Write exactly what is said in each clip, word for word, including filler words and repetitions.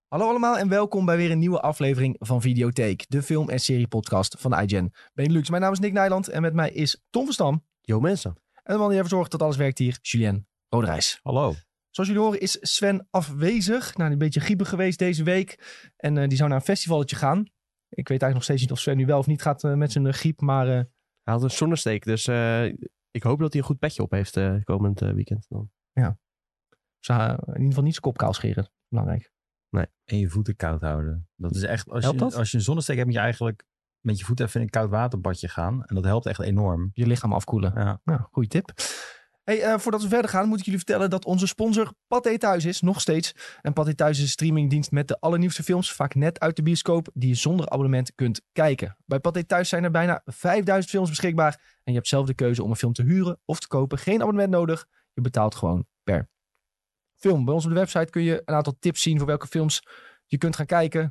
Hallo allemaal en welkom bij weer een nieuwe aflevering van Videotheek, de film- en serie-podcast van iGen Benelux. Mijn naam is Nick Nijland en met mij is Tom van Stam. Yo mensen. En de man die ervoor zorgt dat alles werkt hier, Julien Roderijs. Hallo. Zoals jullie horen is Sven afwezig. Nou, een beetje griepig geweest deze week. En uh, die zou naar een festivalletje gaan. Ik weet eigenlijk nog steeds niet of Sven nu wel of niet gaat uh, met zijn uh, griep, maar... Uh... Hij had een zonnesteek, dus uh, ik hoop dat hij een goed petje op heeft uh, komend uh, weekend. Dan. Ja. Zou uh, in ieder geval niet zijn kop kaal scheren. Belangrijk. Nee. En je voeten koud houden. Dat is echt, als helpt je, dat? als je een zonnesteek hebt, moet je eigenlijk met je voeten even in een koud waterbadje gaan. En dat helpt echt enorm. Je lichaam afkoelen. Ja. Nou, goede tip. Hey, uh, voordat we verder gaan, moet ik jullie vertellen dat onze sponsor Pathé Thuis is, nog steeds. En Pathé Thuis is een streamingdienst met de allernieuwste films, vaak net uit de bioscoop, die je zonder abonnement kunt kijken. Bij Pathé Thuis zijn er bijna vijfduizend films beschikbaar en je hebt zelf de keuze om een film te huren of te kopen. Geen abonnement nodig, je betaalt gewoon per film. Bij ons op de website kun je een aantal tips zien voor welke films je kunt gaan kijken.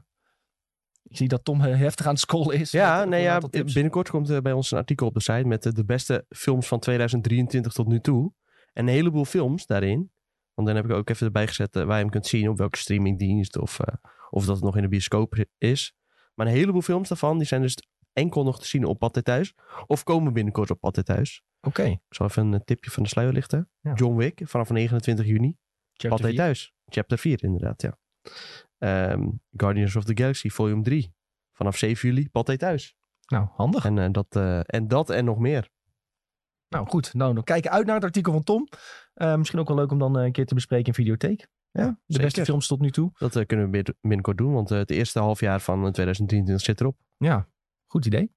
Ik zie dat Tom heftig aan het scrollen is. Ja, nee, ja binnenkort komt er bij ons een artikel op de site met de beste films van tweeduizend drieëntwintig tot nu toe. En een heleboel films daarin. Want dan heb ik ook even erbij gezet uh, waar je hem kunt zien op welke streamingdienst of, uh, of dat het nog in de bioscoop is. Maar een heleboel films daarvan, die zijn dus enkel nog te zien op Pathé Thuis. Of komen binnenkort op Pathé Thuis. Oké. Okay. Ik zal even een tipje van de sluier lichten. Ja. John Wick vanaf negenentwintig juni. Pathé Thuis. Chapter vier inderdaad, ja. Um, Guardians of the Galaxy Volume drie. Vanaf zeven juli, Pathé Thuis. Nou, handig. En, uh, dat, uh, en dat en nog meer. Nou, goed. Nou, dan kijken uit naar het artikel van Tom. Uh, misschien ook wel leuk om dan uh, een keer te bespreken in Videotheek. Ja, ja, de zeker. Beste films tot nu toe. Dat uh, kunnen we binnenkort doen, want uh, het eerste halfjaar van tweeduizend drieëntwintig zit erop. Ja, goed idee.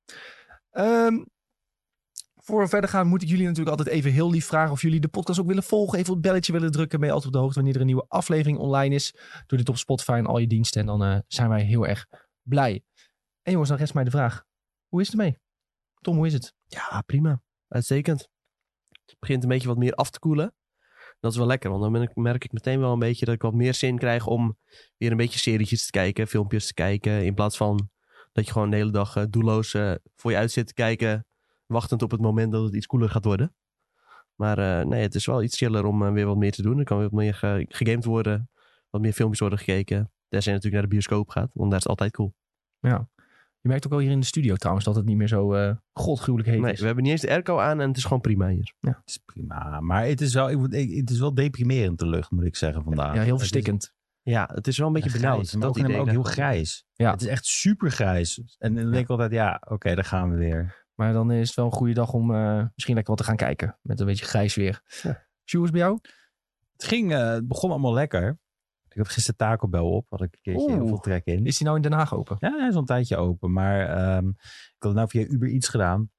Um, voor we verder gaan moet ik jullie natuurlijk altijd even heel lief vragen of jullie de podcast ook willen volgen. Even op het belletje willen drukken. Ben je altijd op de hoogte wanneer er een nieuwe aflevering online is. Doe dit op Spotify en al je diensten en dan uh, zijn wij heel erg blij. En jongens, dan rest mij de vraag. Hoe is het ermee? Tom, hoe is het? Ja, prima. Uitstekend. Het begint een beetje wat meer af te koelen. Dat is wel lekker, want dan ben ik, merk ik meteen wel een beetje dat ik wat meer zin krijg om weer een beetje serietjes te kijken, filmpjes te kijken. In plaats van dat je gewoon de hele dag uh, doelloos uh, voor je uit zit te kijken, wachtend op het moment dat het iets koeler gaat worden. Maar uh, nee, het is wel iets chiller om uh, weer wat meer te doen. Er kan weer wat meer ge- gegamed worden, wat meer filmpjes worden gekeken. Tenzij je natuurlijk naar de bioscoop gaat, want daar is het altijd cool. Ja. Je merkt ook wel hier in de studio trouwens dat het niet meer zo uh, godgruwelijk heet nee, is. We hebben niet eens de airco aan en het is gewoon prima hier. Ja. Het is prima, maar het is wel, het is wel deprimerend de lucht, moet ik zeggen vandaag. Ja, heel verstikkend. Het is, ja, het is wel een beetje benauwd. Maar ook, ook heel grijs. Ja. Het is echt super grijs. En dan denk ik ja. altijd, ja, oké, okay, daar gaan we weer. Maar dan is het wel een goede dag om uh, misschien lekker wat te gaan kijken. Met een beetje grijs weer. Ja. Sjoerd, bij jou? Het ging, uh, het begon allemaal lekker. Ik had gisteren Taco Bell op. Had ik een keertje heel veel trek in. Is die nou in Den Haag open? Ja, hij is al een tijdje open. Maar um, ik had het nou via Uber Eats gedaan.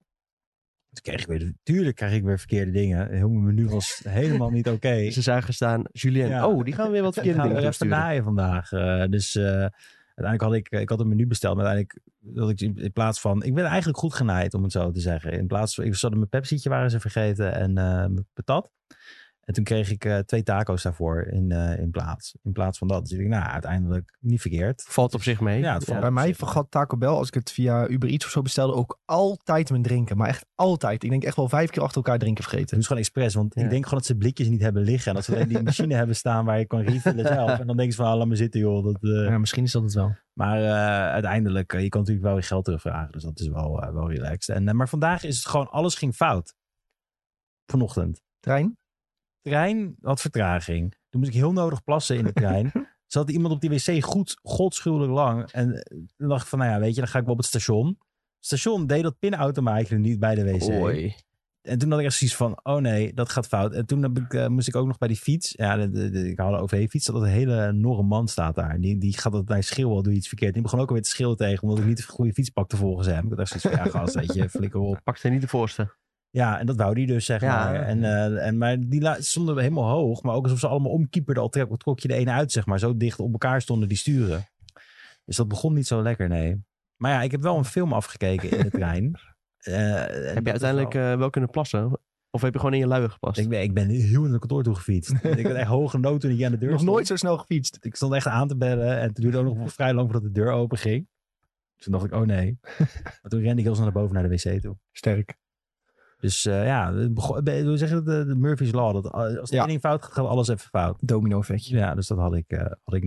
Toen kreeg ik weer, tuurlijk krijg ik weer verkeerde dingen. Heel mijn menu was helemaal niet oké. Okay. Ze zagen staan, Julien, ja. oh, die gaan weer wat verkeerde dingen even naaien vandaag. Uh, dus uh, uiteindelijk had ik, ik had een menu besteld. Maar uiteindelijk dat ik in, in plaats van, ik ben eigenlijk goed genaaid om het zo te zeggen. In plaats van, ik zat mijn Pepsi'tje waren ze vergeten en uh, mijn patat. En toen kreeg ik uh, twee taco's daarvoor in, uh, in plaats. In plaats van dat. Dus ik denk, nou, uiteindelijk niet verkeerd. Valt op zich mee. Ja, het valt ja, bij mij vergat Taco Bell, als ik het via Uber Eats of zo bestelde, ook altijd mijn drinken. Maar echt altijd. Ik denk echt wel vijf keer achter elkaar drinken vergeten. Dat is gewoon expres. Want ja. ik denk gewoon dat ze blikjes niet hebben liggen. En dat ze alleen die machine hebben staan waar je kan refillen zelf. En dan denk je van, ah, laat me zitten joh. Dat, uh... Ja, misschien is dat het wel. Maar uh, uiteindelijk, uh, je kan natuurlijk wel je geld terugvragen. Dus dat is wel, uh, wel relaxed. En, uh, maar vandaag is het gewoon, alles ging fout. Vanochtend. Trein? trein had vertraging. Toen moest ik heel nodig plassen in de trein. Zat iemand op die wc goed godschuwelijk lang. En toen dacht ik van, nou ja, weet je, dan ga ik wel op het station. Het station deed dat pinautomaat eigenlijk niet bij de wc. Oei. En toen had ik echt zoiets van, oh nee, dat gaat fout. En toen heb ik, uh, moest ik ook nog bij die fiets. Ja, de, de, de, ik had een O V-fiets. Dat een hele norre man staat daar. Die, die gaat dat bij schreeuwen, doe je iets verkeerd. Die begon ook alweer te schreeuwen tegen, omdat ik niet de goede fiets pakte volgens hem. Ik dacht zoiets van, ja gast, weet je, flikker op. Pakte niet de voorste. Ja, en dat wou die dus, zeg ja. maar. En, uh, en, maar die la- stonden helemaal hoog. Maar ook alsof ze allemaal omkieperden. Al trok, trok je de ene uit, zeg maar. Zo dicht op elkaar stonden die sturen. Dus dat begon niet zo lekker, nee. Maar ja, ik heb wel een film afgekeken in de trein. Uh, heb je uiteindelijk wel... Uh, wel kunnen plassen? Of heb je gewoon in je luier gepast? Ik ben, ik ben heel naar het kantoor toe gefietst. Ik had echt hoge nood toen ik aan de deur Nog stond. nooit zo snel gefietst. Ik stond echt aan te bellen. En het duurde ook nog vrij lang voordat de deur open ging. Dus toen dacht ik, oh nee. Maar toen rende ik heel snel naar boven naar de wc toe. Sterk. Dus uh, ja, we zeggen de, de Murphy's Law. Dat als er ja. één ding fout gaat, gaat alles even fout. Domino effectje. Ja, dus dat had ik, uh, had ik net.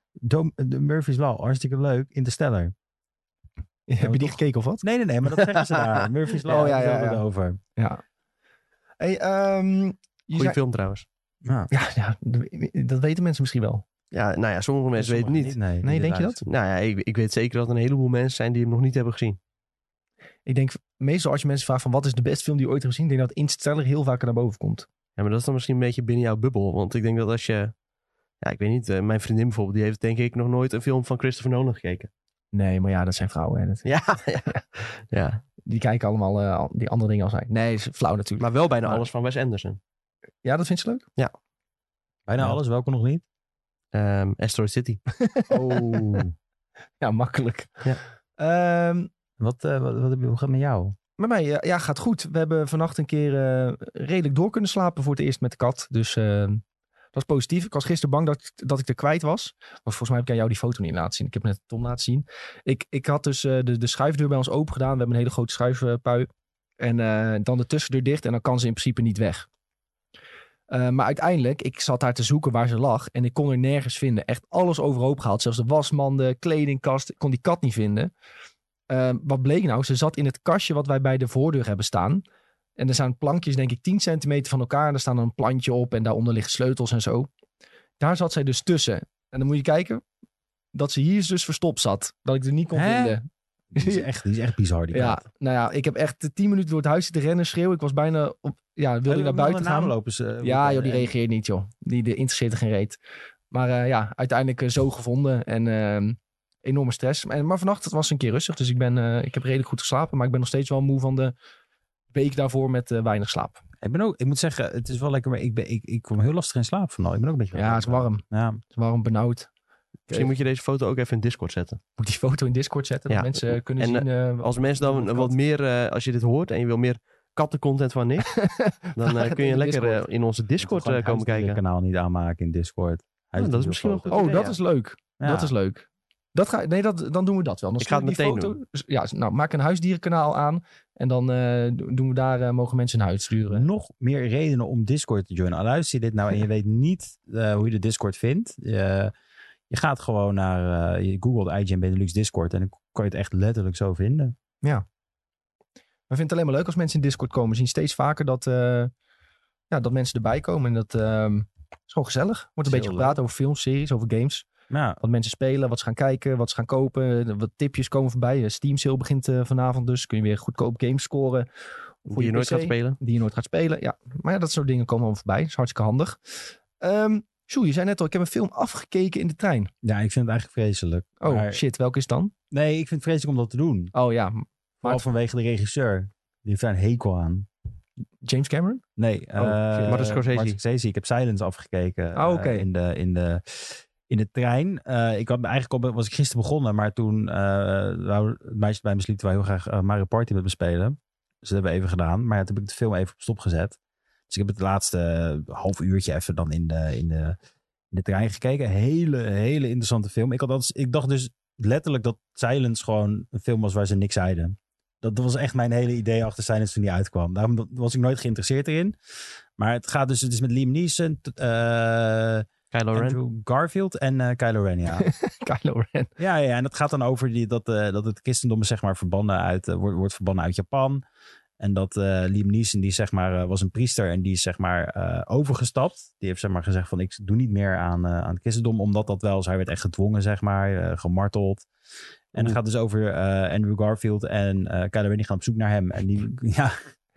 Dom, de Murphy's Law, hartstikke leuk. Interstellar. Heb je die gekeken of wat? Nee, nee, nee, maar dat zeggen ze daar. Murphy's Law, Oh, ja, ja, ja, ja, ja. het over. Ja. Hey, ehm, je Goeie zei- film trouwens. Ja. Ja, ja, dat weten mensen misschien wel. Ja, nou ja, sommige mensen weten het niet. Nee, Nee, denk je dat? Nou ja, ik, ik weet zeker dat er een heleboel mensen zijn die hem nog niet hebben gezien. Ik denk, meestal als je mensen vraagt van wat is de beste film die je ooit hebt gezien, denk ik dat Interstellar heel vaak naar boven komt. Ja, maar dat is dan misschien een beetje binnen jouw bubbel. Want ik denk dat als je... Ja, ik weet niet. uh, mijn vriendin bijvoorbeeld, die heeft denk ik nog nooit een film van Christopher Nolan gekeken. Nee, maar ja, dat zijn vrouwen. Hè. Dat- Ja, ja. ja. Die kijken allemaal uh, die andere dingen als hij. Nee, is flauw natuurlijk. Maar wel bijna Maar- alles van Wes Anderson. Ja, dat vind je leuk? Bijna Ja. alles, welke nog niet? Um, Asteroid City. Oh. Ja, makkelijk. Ja. Ehm, wat, uh, wat, wat heb je, hoe gaat het met jou? met mij, uh, ja, gaat goed. We hebben vannacht een keer uh, redelijk door kunnen slapen voor het eerst met de kat. Dus uh, dat is positief. Ik was gisteren bang dat, dat ik er kwijt was. Want volgens mij heb ik aan jou die foto niet laten zien. Ik heb net Tom laten zien. Ik, ik had dus uh, de, de schuifdeur bij ons open gedaan. We hebben een hele grote schuifpui. En uh, dan de tussendeur dicht. En dan kan ze in principe niet weg. Uh, maar uiteindelijk, ik zat daar te zoeken waar ze lag. En ik kon er nergens vinden. Echt alles overhoop gehaald. Zelfs de wasman, de kledingkast. Ik kon die kat niet vinden. Uh, wat bleek nou? Ze zat in het kastje wat wij bij de voordeur hebben staan. En er staan plankjes, denk ik, tien centimeter van elkaar. En er staan dan een plantje op. En daaronder liggen sleutels en zo. Daar zat zij dus tussen. En dan moet je kijken dat ze hier dus verstopt zat. Dat ik er niet kon Hè? vinden. Die is echt, die is echt bizar, die Ja, kat. nou ja, ik heb echt tien minuten door het huis zitten rennen, schreeuwen. Ik was bijna op, ja, wilde ik naar buiten gaan. Lopen ze, Ja, joh, die reageert niet, joh. Die, die interesseert er geen reet. Maar uh, ja, uiteindelijk uh, zo gevonden en uh, enorme stress. Maar, maar vannacht het was een keer rustig, dus ik, ben, uh, ik heb redelijk goed geslapen. Maar ik ben nog steeds wel moe van de week daarvoor met uh, weinig slaap. Ik ben ook, ik moet zeggen, het is wel lekker, maar ik, ben, ik, ik kwam heel lastig in slaap vannacht. Ik ben ook een beetje... Ja, het is warm. Ja. Het is warm, benauwd. Misschien moet je deze foto ook even in Discord zetten. Moet die foto in Discord zetten, Ja. dat mensen uh, kunnen En, zien... Uh, Als mensen dan kat. wat meer, uh, als je dit hoort en je wil meer kattencontent van Nick, dan uh, kun je In de lekker uh, Discord. in onze Discord uh, komen kijken. Het kanaal niet aanmaken in Discord. Ja, dat is misschien wel goed. Oh, idee, dat ja. is leuk. Ja. Dat is leuk. Dat ga, nee, dat, dan doen we dat wel. Dan Ik ga het stuur je die meteen foto. Ja, nou, maak een huisdierenkanaal aan. En dan uh, doen we daar, uh, mogen mensen een huid sturen. Nog meer redenen om Discord te joinen. Al luister je dit nou en je weet niet uh, hoe je de Discord vindt. Uh, je gaat gewoon naar, uh, je googelt I G N Benelux Discord en dan kan je het echt letterlijk zo vinden. Ja. We vinden het alleen maar leuk als mensen in Discord komen. We zien steeds vaker dat, uh, ja, dat mensen erbij komen. En dat uh, is gewoon gezellig. Wordt een beetje gepraat over films, series, over games. Ja. Wat mensen spelen, wat ze gaan kijken, wat ze gaan kopen. Wat tipjes komen voorbij. Steam sale begint uh, vanavond dus. Kun je weer goedkoop games scoren. Voor die je nooit P C, gaat spelen. Die je nooit gaat spelen, ja. Maar ja, dat soort dingen komen allemaal voorbij. Dat is hartstikke handig. Um, Sjoe, je zei net al, ik heb een film afgekeken in de trein. Ja, ik vind het eigenlijk vreselijk. Oh, maar... shit. Welke is het dan? Nee, ik vind het vreselijk om dat te doen. Oh ja. Vooral Maar... vanwege de regisseur. Die heeft daar een hekel aan. James Cameron? Nee, oh, uh, Martin Scorsese. Martin Scorsese. Ik heb Silence afgekeken. Oh, oké. Okay. Uh, in, de, in, de, in de trein. Uh, ik had eigenlijk al, was ik gisteren begonnen, maar toen uh, wou het meisje bij me sliep, wou heel graag uh, Mario Party met me spelen. Dus dat hebben we even gedaan. Maar ja, toen heb ik de film even op stop gezet. Dus ik heb het laatste half uurtje even dan in de, in de, in de trein gekeken. Hele, hele interessante film. Ik, had altijd, ik dacht dus letterlijk dat Silence gewoon een film was waar ze niks zeiden. Dat was echt mijn hele idee achter Silence toen die uitkwam. Daarom was ik nooit geïnteresseerd erin. Maar het gaat dus, het is met Liam Neeson, uh, Kylo Ren. Andrew Garfield en uh, Kylo Ren, ja. Kylo Ren. Ja, ja, en dat gaat dan over die, dat, uh, dat het christendom zeg maar verbannen uit, uh, wordt, wordt verbannen uit Japan. En dat uh, Liam Neeson, die zeg maar, uh, was een priester en die is zeg maar uh, overgestapt. Die heeft zeg maar gezegd van ik doe niet meer aan, uh, aan het christendom, omdat dat wel, hij werd echt gedwongen zeg maar, uh, gemarteld. En het gaat dus over uh, Andrew Garfield en uh, Kylo Ren die gaan op zoek naar hem. En die, ja,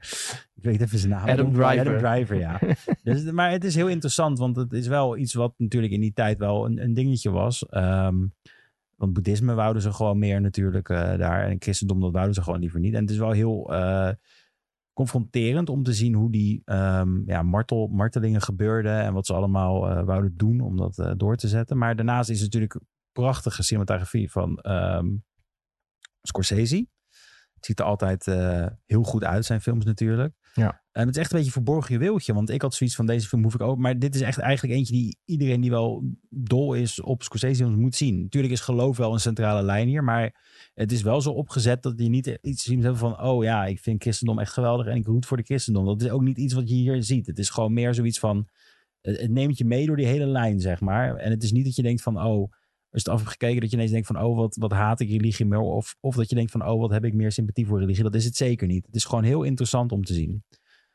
ik weet even zijn naam. Adam Driver. Adam Driver, ja. Dus, maar het is heel interessant, want het is wel iets wat natuurlijk in die tijd wel een, een dingetje was. Um, want boeddhisme wouden ze gewoon meer natuurlijk uh, daar. En christendom, dat wouden ze gewoon liever niet. En het is wel heel uh, confronterend om te zien hoe die um, ja, martel, martelingen gebeurden. En wat ze allemaal uh, wouden doen om dat uh, door te zetten. Maar daarnaast is het natuurlijk prachtige cinematografie van um, Scorsese. Het ziet er altijd uh, heel goed uit, zijn films natuurlijk. Ja. En het is echt een beetje een verborgen juweeltje. Want ik had zoiets van, deze film hoef ik ook. Maar dit is echt eigenlijk eentje die iedereen die wel dol is op Scorsese moet zien. Natuurlijk is geloof wel een centrale lijn hier. Maar het is wel zo opgezet dat je niet iets ziet hebben van, oh ja, ik vind christendom echt geweldig en ik root voor de christendom. Dat is ook niet iets wat je hier ziet. Het is gewoon meer zoiets van, het neemt je mee door die hele lijn, zeg maar. En het is niet dat je denkt van, oh, je het af hebt gekeken, dat je ineens denkt van, oh, wat, wat haat ik religie meer? Of, of dat je denkt van, oh, wat heb ik meer sympathie voor religie? Dat is het zeker niet. Het is gewoon heel interessant om te zien.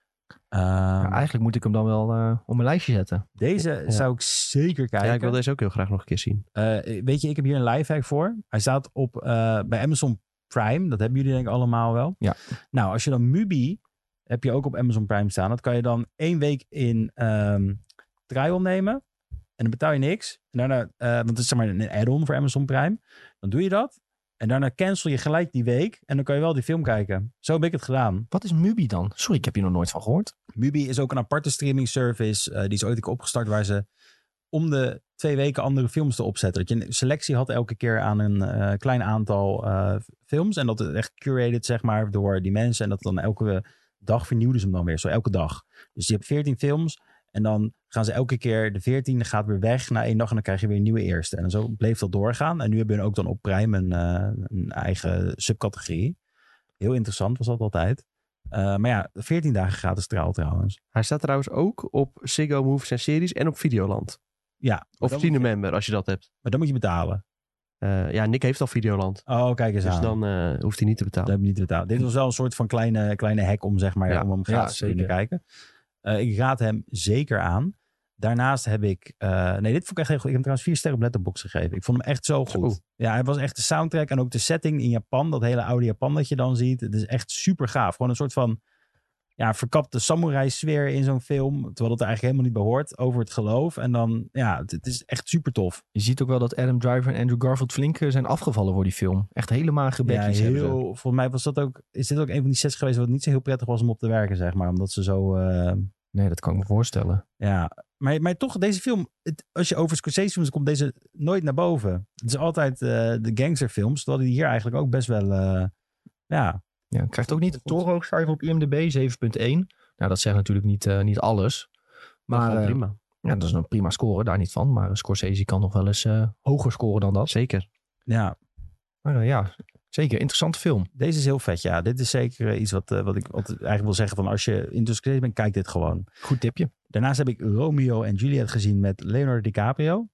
Um, Ja, eigenlijk moet ik hem dan wel uh, op mijn lijstje zetten. Deze Ja. zou ik zeker kijken. Ja, ik wil deze ook heel graag nog een keer zien. Uh, weet je, ik heb hier een lifehack voor. Hij staat op uh, bij Amazon Prime. Dat hebben jullie denk ik allemaal wel. Ja. Nou, als je dan Mubi heb je ook op Amazon Prime staan. Dat kan je dan één week in um, trial nemen. En dan betaal je niks. En daarna, uh, want het is zeg maar een add-on voor Amazon Prime. Dan doe je dat. En daarna cancel je gelijk die week. En dan kan je wel die film kijken. Zo heb ik het gedaan. Wat is Mubi dan? Sorry, ik heb hier nog nooit van gehoord. Mubi is ook een aparte streaming service. Uh, die is ooit een keer opgestart waar ze om de twee weken andere films te opzetten. Dat je een selectie had elke keer aan een uh, klein aantal uh, films. En dat het echt curated, zeg maar, door die mensen. En dat dan elke dag vernieuwden ze hem dan weer. Zo elke dag. Dus je hebt veertien films. En dan gaan ze elke keer, de veertiende gaat weer weg na één dag. En dan krijg je weer een nieuwe eerste. En zo bleef dat doorgaan. En nu hebben we ook dan op Prime een, uh, een eigen subcategorie. Heel interessant was dat altijd. Uh, maar ja, veertien dagen gratis trial trouwens. Hij staat trouwens ook op Ziggo Movies en Series en op Videoland. Ja. Of Cinemember, als je dat hebt. Maar dan moet je betalen. Uh, ja, Nick heeft al Videoland. Oh, kijk eens dus aan. Dus dan uh, hoeft hij niet te betalen. Dat heb je niet te betalen. Dit was wel een soort van kleine, kleine hack om, zeg maar, ja. om hem gratis ja, te kunnen kijken. Uh, ik raad hem zeker aan. Daarnaast heb ik... Uh, nee, dit vond ik echt heel goed. Ik heb hem trouwens vier sterren op Letterboxd gegeven. Ik vond hem echt zo goed. Zo. Ja, hij was echt de soundtrack en ook de setting in Japan. Dat hele oude Japan dat je dan ziet. Het is echt super gaaf. Gewoon een soort van... ja, verkapte samurai sfeer in zo'n film. Terwijl het er eigenlijk helemaal niet bij hoort. Over het geloof. En dan, ja, het, het is echt super tof. Je ziet ook wel dat Adam Driver en Andrew Garfield flink zijn afgevallen voor die film. Echt helemaal gebekjes. Ja, heel, volgens mij was dat ook, is dit ook een van die sets geweest wat niet zo heel prettig was om op te werken, zeg maar. Omdat ze zo... Uh... Nee, dat kan ik me voorstellen. Ja, maar, maar toch, deze film, het, als je over Scorsese films komt, deze nooit naar boven. Het is altijd uh, de gangsterfilms, terwijl die hier eigenlijk ook best wel, uh, ja... Ja, krijgt ook niet de torenhoogcijfer op I M D B, zeven komma één. Nou, dat zegt natuurlijk niet, uh, niet alles. Maar uh, prima. Ja, dat is een prima score, daar niet van. Maar Scorsese kan nog wel eens uh, hoger scoren dan dat. Zeker. Ja. Maar uh, ja, zeker. Interessante film. Deze is heel vet, ja. Dit is zeker uh, iets wat, uh, wat ik wat eigenlijk wil zeggen van als je in Scorsese bent, kijk dit gewoon. Goed tipje. Daarnaast heb ik Romeo en Juliet gezien met Leonardo DiCaprio.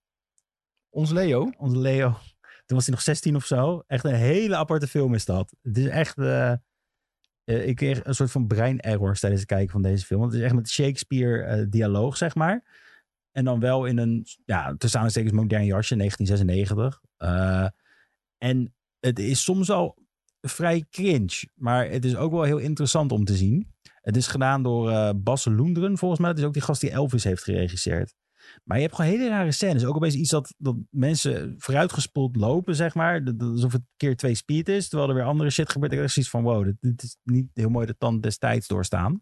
Onze Leo. Onze Leo. Toen was hij nog zestien of zo. Echt een hele aparte film is dat. Het is echt... Uh, uh, ik kreeg een soort van brein-errors tijdens het kijken van deze film. Want het is echt met Shakespeare-dialoog, uh, zeg maar. En dan wel in een, ja, tussen aanhalingstekens modern jasje, negentien zesennegentig. Uh, en het is soms al vrij cringe. Maar het is ook wel heel interessant om te zien. Het is gedaan door uh, Bas Lundgren, volgens mij. Dat is ook die gast die Elvis heeft geregisseerd. Maar je hebt gewoon hele rare scènes. Ook opeens iets dat, dat mensen vooruitgespoeld lopen, zeg maar. Dat, alsof het keer twee speed is. Terwijl er weer andere shit gebeurt. Ik dacht zoiets van, wow, dit, dit is niet heel mooi de tand destijds doorstaan.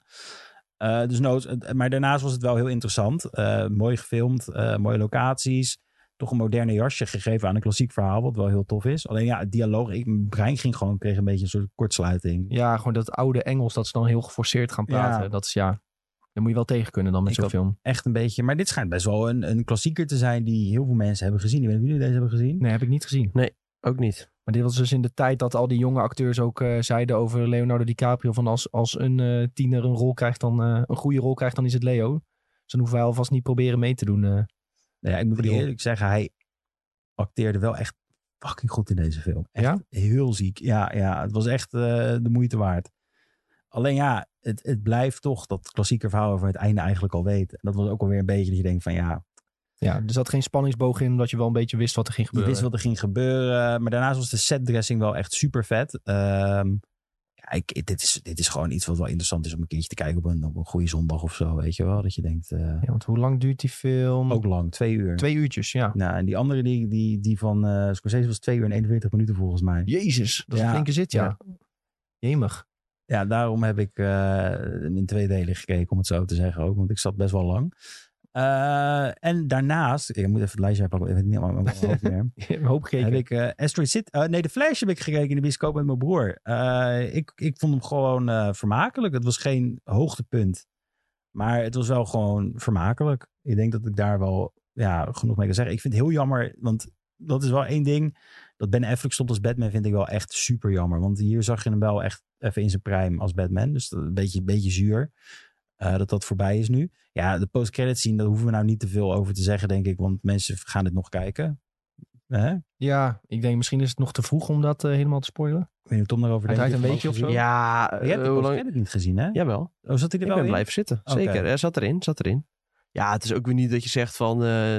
Uh, dus nooit, maar daarnaast was het wel heel interessant. Uh, mooi gefilmd, uh, mooie locaties. Toch een moderne jasje gegeven aan een klassiek verhaal. Wat wel heel tof is. Alleen ja, het dialoog, ik, mijn brein ging gewoon, kreeg een beetje een soort kortsluiting. Ja, gewoon dat oude Engels, dat ze dan heel geforceerd gaan praten. Ja. Dat is ja... Dan moet je wel tegen kunnen dan met zo'n film. Echt een beetje. Maar dit schijnt best wel een, een klassieker te zijn die heel veel mensen hebben gezien. Ik weet niet of jullie deze hebben gezien. Nee, heb ik niet gezien. Nee, ook niet. Maar dit was dus in de tijd dat al die jonge acteurs ook uh, zeiden over Leonardo DiCaprio. Van als, als een uh, tiener een rol krijgt, dan uh, een goede rol krijgt, dan is het Leo. Dus dan hoeven wij alvast niet proberen mee te doen. Uh, nou ja, ik moet eerlijk zeggen, hij acteerde wel echt fucking goed in deze film. Echt ja? heel ziek. Ja, ja, het was echt uh, de moeite waard. Alleen ja, het, het blijft toch dat klassieke verhaal waarvan je het einde eigenlijk al weet. En dat was ook alweer een beetje dat je denkt van ja... Ja, er zat geen spanningsboog in, omdat je wel een beetje wist wat er ging Je gebeuren. wist wat er ging gebeuren. Maar daarnaast was de setdressing wel echt super vet. Um, ja, ik, dit, is, dit is gewoon iets wat wel interessant is om een keertje te kijken op een, op een goede zondag of zo. Weet je wel, dat je denkt... Uh, ja, want hoe lang duurt die film? Ook lang, twee uur. Twee uurtjes, ja. Nou, en die andere, die, die, die van uh, Scorsese was twee uur en eenenveertig minuten volgens mij. Jezus, dat is ja. een flinke zit, ja. ja. Jemig. Ja, daarom heb ik uh, in twee delen gekeken, om het zo te zeggen ook. Want ik zat best wel lang. Uh, en daarnaast, ik moet even het lijstje pakken, ik weet niet meer. Ik heb hoop gekeken. Heb ik uh, Asteroid City, uh, nee, de Flash heb ik gekeken in de bioscoop met mijn broer. Uh, ik, ik vond hem gewoon uh, vermakelijk. Het was geen hoogtepunt, maar het was wel gewoon vermakelijk. Ik denk dat ik daar wel ja, genoeg mee kan zeggen. Ik vind het heel jammer, want dat is wel één ding. Dat Ben Affleck stopt als Batman vind ik wel echt super jammer. Want hier zag je hem wel echt even in zijn prime als Batman. Dus een beetje, beetje zuur uh, dat dat voorbij is nu. Ja, de post-credit scene, daar hoeven we nou niet te veel over te zeggen, denk ik. Want mensen gaan dit nog kijken. Hè? Ja, ik denk misschien is het nog te vroeg om dat uh, helemaal te spoilen. Ik weet niet hoe Tom daarover Hij denkt. draait een weekje of zo? Ja, Maar je hebt de uh, hoe post lang... niet gezien, hè? Jawel. Oh, zat hij er Ik wel ben in? blijven zitten. Oké. Zeker. Er zat erin, zat erin. Ja, het is ook weer niet dat je zegt van... Uh,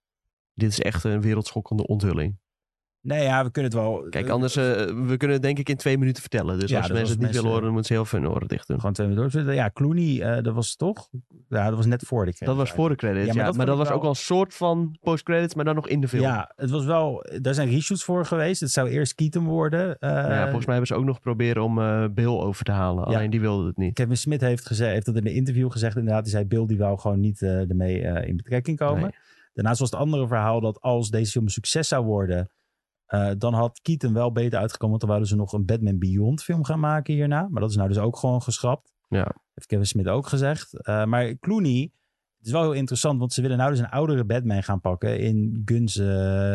dit is echt een wereldschokkende onthulling. Nee, ja, we kunnen het wel... Kijk, anders... Uh, we kunnen het denk ik in twee minuten vertellen. Dus ja, als dus mensen als het niet mensen, willen horen... dan moeten ze heel veel hun oren dicht doen. Gewoon twee minuten doorzetten. Ja, Clooney, uh, dat was toch... Ja, dat was net voor de credits. Dat was voor de credits, ja. Maar dat, ja. maar dat was wel... ook al een soort van post-credits... maar dan nog in de film. Ja, het was wel... Daar zijn reshoots voor geweest. Het zou eerst Keaton worden. Uh, nou ja, volgens mij hebben ze ook nog proberen om uh, Bill over te halen. Alleen ja. die wilde het niet. Kevin Smith heeft, gezegd, heeft dat in een interview gezegd. Inderdaad, die zei Bill die wou gewoon niet uh, ermee uh, in betrekking komen. Nee. Daarnaast was het andere verhaal dat als deze film een succes zou worden... Uh, dan had Keaton wel beter uitgekomen. Want dan wouden ze nog een Batman Beyond film gaan maken hierna. Maar dat is nou dus ook gewoon geschrapt. Ja. Heeft Kevin Smith ook gezegd. Uh, maar Clooney, het is wel heel interessant. Want ze willen nou dus een oudere Batman gaan pakken. In Gunn's uh,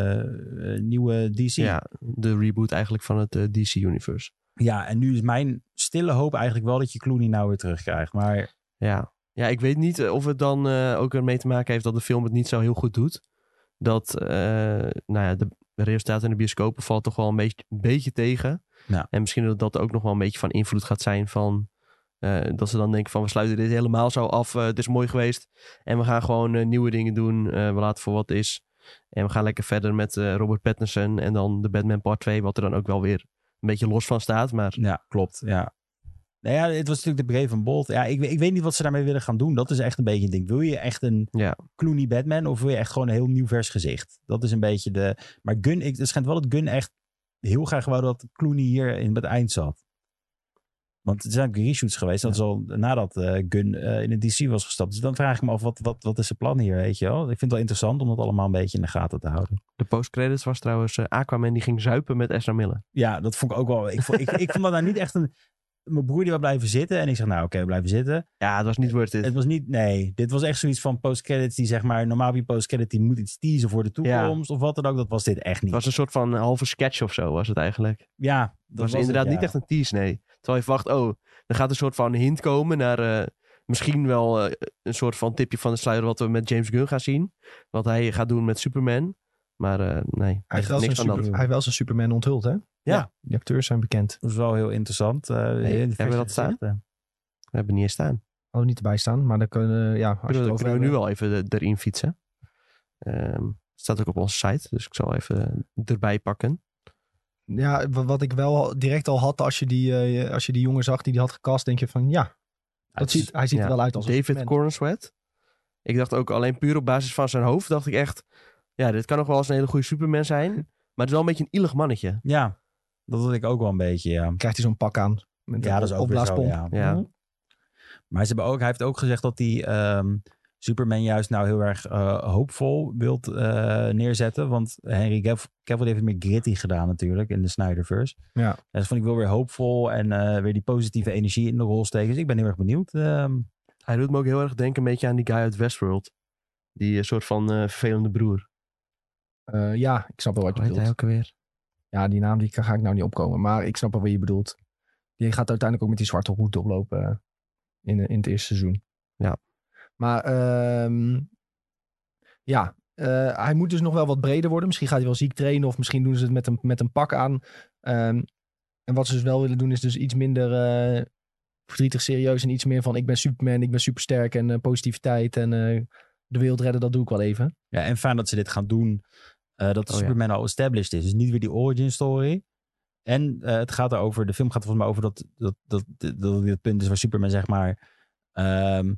uh, nieuwe D C. Ja, de reboot eigenlijk van het uh, D C-universe. Ja, en nu is mijn stille hoop eigenlijk wel dat je Clooney nou weer terugkrijgt. Maar ja, ja ik weet niet of het dan uh, ook ermee te maken heeft dat de film het niet zo heel goed doet. Dat, uh, nou ja, de De resultaten in de bioscopen valt toch wel een beetje, een beetje tegen. Ja. En misschien dat dat ook nog wel een beetje van invloed gaat zijn van... Uh, dat ze dan denken van we sluiten dit helemaal zo af. Uh, het is mooi geweest. En we gaan gewoon uh, nieuwe dingen doen. Uh, we laten voor wat het is. En we gaan lekker verder met uh, Robert Pattinson. En dan de Batman Part twee. Wat er dan ook wel weer een beetje los van staat. Maar... Ja, klopt. Ja. Nou ja, het was natuurlijk de Brave and Bold. Ja, ik, ik weet niet wat ze daarmee willen gaan doen. Dat is echt een beetje een ding. Wil je echt een ja. Clooney Batman of wil je echt gewoon een heel nieuw vers gezicht? Dat is een beetje de... Maar Gunn, ik, het schijnt wel dat Gunn echt heel graag wou dat Clooney hier in het eind zat. Want er zijn ook reshoots geweest. Dat ja. is al nadat uh, Gunn uh, in de D C was gestapt. Dus dan vraag ik me af, wat, wat, wat is zijn plan hier, weet je wel? Ik vind het wel interessant om dat allemaal een beetje in de gaten te houden. De post-credits was trouwens uh, Aquaman die ging zuipen met Ezra Miller. Ja, dat vond ik ook wel... Ik vond, ik, ik vond dat nou niet echt een... Mijn broer die wil blijven zitten. En ik zeg, nou oké, okay, we blijven zitten. Ja, het was niet worth it. Het was niet, nee. Dit was echt zoiets van post-credits die zeg maar... Normaal heb je post-credit die moet iets teasen voor de toekomst. Ja. Of wat dan ook. Dat was dit echt niet. Het was een soort van halve sketch of zo was het eigenlijk. Ja. Dat het was, was inderdaad het, ja. niet echt een tease, nee. Terwijl je verwacht, oh, er gaat een soort van hint komen naar... Uh, misschien wel uh, een soort van tipje van de sluier wat we met James Gunn gaan zien. Wat hij gaat doen met Superman. Maar uh, nee, hij heeft, wel niks van super, dat. Hij heeft wel zijn Superman onthuld, hè? Ja. ja. Die acteurs zijn bekend. Dat is wel heel interessant. Uh, nee, hebben we dat staan? We hebben niet eens staan. Hadden we niet erbij staan, maar dan kunnen, ja, als kunnen, je kunnen we nu wel even de, erin fietsen. Um, het staat ook op onze site, dus ik zal even erbij pakken. Ja, wat ik wel direct al had als je die, uh, als je die jongen zag die die had gecast, denk je van ja, dat ziet, hij ziet ja, er wel uit als David Corenswet. Ik dacht ook alleen puur op basis van zijn hoofd, dacht ik echt, ja, dit kan nog wel eens een hele goede Superman zijn. Maar het is wel een beetje een illig mannetje. Ja, dat had ik ook wel een beetje, ja. Krijgt hij zo'n pak aan. Met ja, dat is ook weer zo, ja. ja. Maar ze hebben ook, hij heeft ook gezegd dat hij um, Superman juist nou heel erg uh, hoopvol wilt uh, neerzetten. Want Henry Cavill heeft het meer gritty gedaan natuurlijk in de Snyderverse. Ja. En dat vond ik wel weer hoopvol en uh, weer die positieve energie in de rol steken. Dus ik ben heel erg benieuwd. Um, hij doet me ook heel erg denken een beetje aan die guy uit Westworld. Die uh, soort van uh, vervelende broer. Uh, ja, ik snap wel wat je Hoe bedoelt. Heet hij ook alweer? Ja, die naam die ga ik nou niet opkomen. Maar ik snap wel wat je bedoelt. Die gaat uiteindelijk ook met die zwarte hoed oplopen uh, in, in het eerste seizoen. Ja. Maar um, ja, uh, hij moet dus nog wel wat breder worden. Misschien gaat hij wel ziek trainen of misschien doen ze het met een, met een pak aan. Um, en wat ze dus wel willen doen is dus iets minder uh, verdrietig serieus en iets meer van ik ben Superman, ik ben supersterk en uh, positiviteit en uh, de wereld redden, dat doe ik wel even. Ja, en fijn dat ze dit gaan doen. Uh, dat de oh, Superman ja. al established is. Dus niet weer die origin story. En uh, het gaat erover, de film gaat volgens mij over dat dat, dat, dat, dat het punt is waar Superman zeg maar um,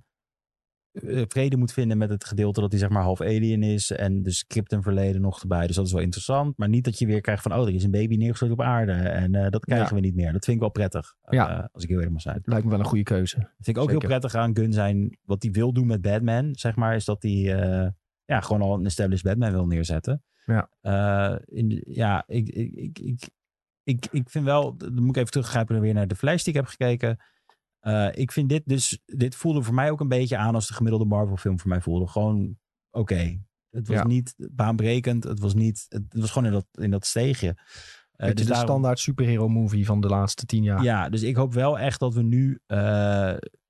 vrede moet vinden met het gedeelte dat hij zeg maar half alien is en dus Krypton verleden nog erbij. Dus dat is wel interessant. Maar niet dat je weer krijgt van oh, er is een baby neergestort op aarde en uh, dat krijgen ja. we niet meer. Dat vind ik wel prettig. Ja. Uh, als ik heel eerlijk mag zijn. Lijkt me wel een goede keuze. Dat vind ik ook Zeker. heel prettig aan Gunn zijn. Wat hij wil doen met Batman, zeg maar, is dat hij uh, ja, gewoon al een established Batman wil neerzetten. Ja, uh, in de, ja ik, ik, ik, ik, ik, ik vind wel, dan moet ik even teruggrijpen weer naar de Flash die ik heb gekeken. Uh, ik vind dit dus, dit voelde voor mij ook een beetje aan als de gemiddelde Marvel film voor mij voelde. Gewoon oké. Okay. Het was ja. niet baanbrekend, het was niet, het was gewoon in dat, in dat steegje. Uh, het is dus de daarom, standaard superhero movie van de laatste tien jaar. Ja, dus ik hoop wel echt dat we nu uh,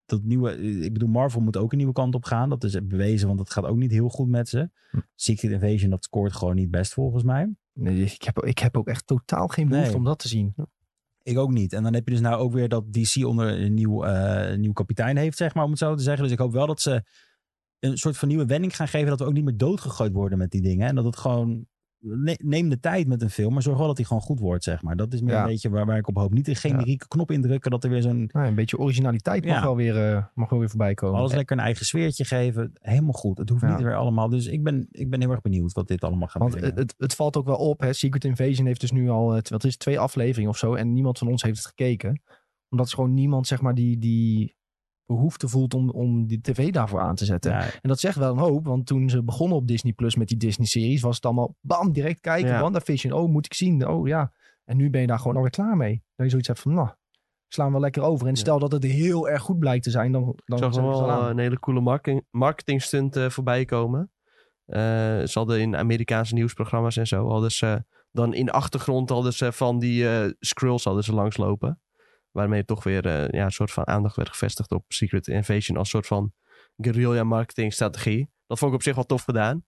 dat nieuwe... Ik bedoel, Marvel moet ook een nieuwe kant op gaan. Dat is bewezen, want het gaat ook niet heel goed met ze. Hm. Secret Invasion, dat scoort gewoon niet best volgens mij. Nee, ik, heb, ik heb ook echt totaal geen behoefte Nee. om dat te zien. Ik ook niet. En dan heb je dus nou ook weer dat D C onder een nieuw, uh, een nieuw kapitein heeft, zeg maar, om het zo te zeggen. Dus ik hoop wel dat ze een soort van nieuwe wending gaan geven, dat we ook niet meer doodgegooid worden met die dingen. En dat het gewoon... Neem de tijd met een film, maar zorg wel dat hij gewoon goed wordt, zeg maar. Dat is meer Ja. een beetje waar, waar ik op hoop. Niet een generieke ja. knop indrukken, dat er weer zo'n... Nou, een beetje originaliteit mag, Ja. wel weer, uh, mag wel weer voorbij komen. Alles lekker een eigen sfeertje geven. Helemaal goed. Het hoeft Ja. niet weer allemaal. Dus ik ben, ik ben heel erg benieuwd wat dit allemaal gaat Want brengen. het, het valt ook wel op. Hè? Secret Invasion heeft dus nu al uh, wat is het, twee afleveringen of zo. En niemand van ons heeft het gekeken. Omdat gewoon niemand, zeg maar, die... die behoefte voelt om, om die tv daarvoor aan te zetten. Ja. En dat zegt wel een hoop, want toen ze begonnen op Disney Plus met die Disney-series, was het allemaal, bam, direct kijken, Ja. WandaVision, oh, moet ik zien, oh ja. En nu ben je daar gewoon alweer klaar mee. Dat je zoiets hebt van, nou, slaan we lekker over. En Ja. stel dat het heel erg goed blijkt te zijn, dan, dan Ik zag zet ik nog het wel wel aan. een hele coole marketing, marketing stunt uh, voorbij komen. Uh, ze hadden in Amerikaanse nieuwsprogramma's en zo, hadden ze dan in de achtergrond hadden ze van die uh, Skrulls hadden ze langslopen. Waarmee toch weer uh, ja, een soort van aandacht werd gevestigd op Secret Invasion als soort van guerrilla marketing strategie. Dat vond ik op zich wel tof gedaan.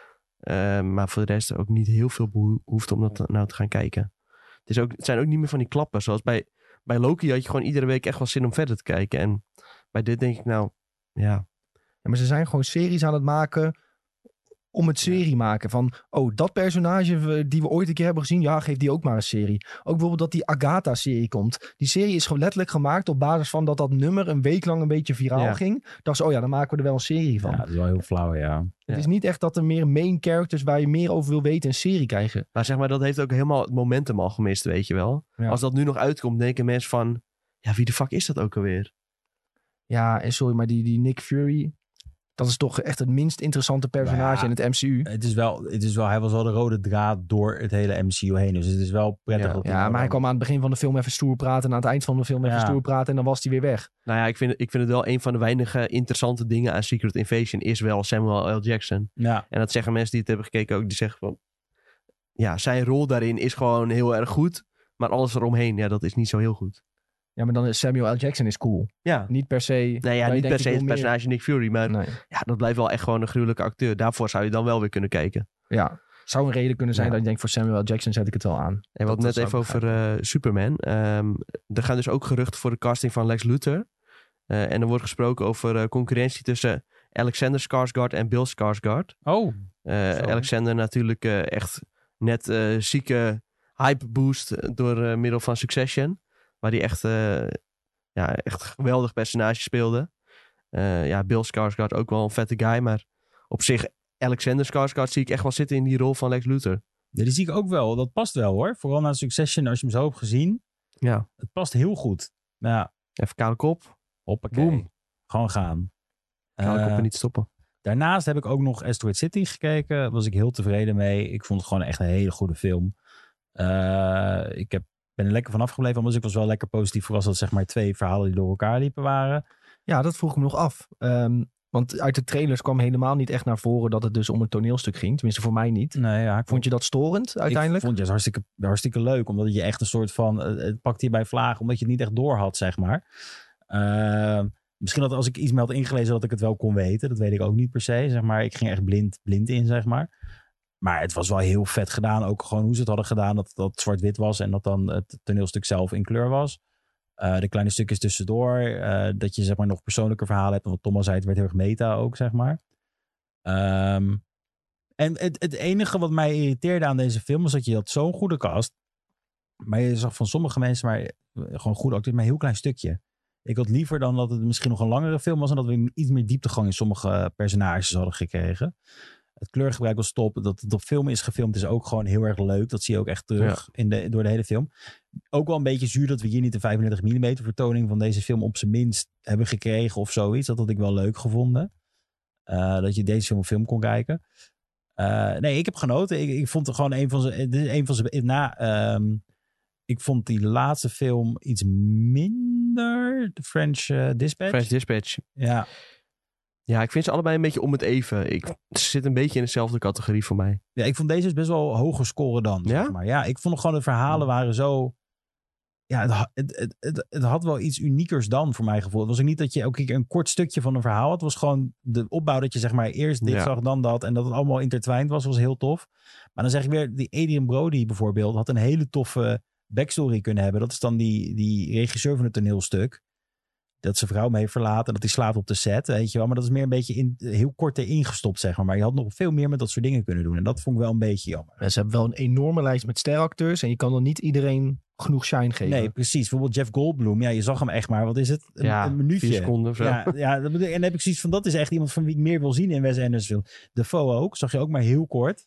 Uh, maar voor de rest ook niet heel veel behoefte om dat nou te gaan kijken. Het, is ook, het zijn ook niet meer van die klappen. Zoals bij, bij Loki had je gewoon iedere week echt wel zin om verder te kijken. En bij dit denk ik nou, ja... Ja, maar ze zijn gewoon series aan het maken om het serie maken. Van, oh, dat personage die we ooit een keer hebben gezien, ja, geef die ook maar een serie. Ook bijvoorbeeld dat die Agatha-serie komt. Die serie is gewoon letterlijk gemaakt op basis van dat dat nummer een week lang een beetje viraal Ja. ging. Dacht ze, oh ja, dan maken we er wel een serie van. Ja, dat is wel heel flauw, ja. Het Ja. is niet echt dat er meer main characters waar je meer over wil weten een serie krijgen. Maar zeg maar, dat heeft ook helemaal het momentum al gemist, weet je wel. Ja. Als dat nu nog uitkomt, denken mensen van... Ja, wie de fuck is dat ook alweer? Ja, en sorry, maar die, die Nick Fury, dat is toch echt het minst interessante personage Ja. in het M C U. Het is wel, het is wel, hij was wel de rode draad door het hele M C U heen. Dus het is wel prettig. Ja. dat Ja, maar hij kwam aan het begin van de film even stoer praten en aan het eind van de film even Ja. stoer praten en dan was hij weer weg. Nou ja, ik vind, ik vind het wel een van de weinige interessante dingen aan Secret Invasion is wel Samuel L. Jackson. Ja, En dat zeggen mensen die het hebben gekeken ook, die zeggen van... Ja, zijn rol daarin is gewoon heel erg goed. Maar alles eromheen, ja, dat is niet zo heel goed. Ja, maar dan is Samuel L. Jackson is cool. Ja, Niet per se... nee, ja, nou, je niet denkt, per ik se wil het meer- personage Nick Fury, maar Nee. ja, dat blijft wel echt gewoon een gruwelijke acteur. Daarvoor zou je dan wel weer kunnen kijken. Ja, zou een reden kunnen zijn Ja. dat je denkt voor Samuel L. Jackson zet ik het wel aan. En we Dat- hadden dat net zou even ik over uh, Superman. Um, er gaan dus ook geruchten voor de casting van Lex Luthor. Uh, en er wordt gesproken over uh, concurrentie tussen Alexander Skarsgård en Bill Skarsgård. oh. Uh, Zo. Alexander natuurlijk uh, echt net uh, zieke hype boost door uh, middel van Succession. Waar hij echt, uh, ja, echt een geweldig personage speelde. Uh, ja, Bill Skarsgård ook wel een vette guy. Maar op zich, Alexander Skarsgård zie ik echt wel zitten in die rol van Lex Luthor. Ja, die zie ik ook wel. Dat past wel hoor. Vooral na Succession, als je hem zo hebt gezien. Ja, Het past heel goed. Ja, even kale kop. hoppakee. Boom. Gewoon gaan. Kale Eh, kop en niet stoppen. Daarnaast heb ik ook nog Asteroid City gekeken. Daar was ik heel tevreden mee. Ik vond het gewoon echt een hele goede film. Uh, ik heb, ben er lekker van afgebleven. Omdat ik was wel lekker positief verrast dat zeg maar twee verhalen die door elkaar liepen waren. Ja, dat vroeg ik me nog af. Um, want uit de trailers kwam helemaal niet echt naar voren dat het dus om een toneelstuk ging. Tenminste voor mij niet. Nee, ja, ik Vond je dat storend uiteindelijk? Ik vond het juist hartstikke, hartstikke leuk. Omdat je echt een soort van... Uh, het pakt hierbij vlagen. Omdat je het niet echt door had, zeg maar. Uh, misschien dat als ik iets me had ingelezen dat ik het wel kon weten. Dat weet ik ook niet per se, zeg maar. Ik ging echt blind, blind in, zeg maar. Maar het was wel heel vet gedaan. Ook gewoon hoe ze het hadden gedaan. Dat dat zwart-wit was. En dat dan het toneelstuk zelf in kleur was. Uh, de kleine stukjes tussendoor. Uh, dat je zeg maar nog persoonlijke verhalen hebt. Want Thomas zei het werd heel erg meta ook, zeg maar. Um, en het, het enige wat mij irriteerde aan deze film was dat je had zo'n goede cast. Maar je zag van sommige mensen maar gewoon goede acteurs, maar een heel klein stukje. Ik had liever dan dat het misschien nog een langere film was en dat we iets meer dieptegang in sommige personages hadden gekregen. Het kleurgebruik was top. Dat het op film is gefilmd is ook gewoon heel erg leuk. Dat zie je ook echt terug ja. in de, door de hele film. Ook wel een beetje zuur dat we hier niet een vijfendertig millimeter vertoning van deze film op zijn minst hebben gekregen of zoiets. Dat had ik wel leuk gevonden. Uh, dat je deze film op film kon kijken. Uh, nee, ik heb genoten. Ik, ik vond het gewoon een van zijn... Een van zijn na, um, ik vond die laatste film iets minder. De French uh, Dispatch. French Dispatch. Ja. Ja, ik vind ze allebei een beetje om het even. Ik, ze zitten een beetje in dezelfde categorie voor mij. Ja, ik vond deze best wel hoger scoren dan. Ja? Zeg maar. Ja, ik vond gewoon de verhalen waren zo... ja, het, ha- het, het, het, het had wel iets uniekers dan voor mijn gevoel. Het was ook niet dat je elke keer een kort stukje van een verhaal had. Het was gewoon de opbouw dat je zeg maar eerst dit Ja. zag, dan dat. En dat het allemaal intertwined was, was heel tof. Maar dan zeg ik weer, die Adrian Brody bijvoorbeeld had een hele toffe backstory kunnen hebben. Dat is dan die, die regisseur van het toneelstuk. Dat zijn vrouw mee heeft verlaten en dat hij slaapt op de set, weet je wel. Maar dat is meer een beetje in, heel kort erin gestopt, zeg maar. Maar je had nog veel meer met dat soort dingen kunnen doen. En dat vond ik wel een beetje jammer. Ja, ze hebben wel een enorme lijst met steracteurs en je kan dan niet iedereen genoeg shine geven. Nee, precies. Bijvoorbeeld Jeff Goldblum. Ja, je zag hem echt maar, wat is het? Een, Ja, een minuutje. vier seconden of zo. Ja, ja dat bedoel, en dan heb ik zoiets van, dat is echt iemand van wie ik meer wil zien in Wes Anderson. Defoe ook. Zag je ook maar heel kort.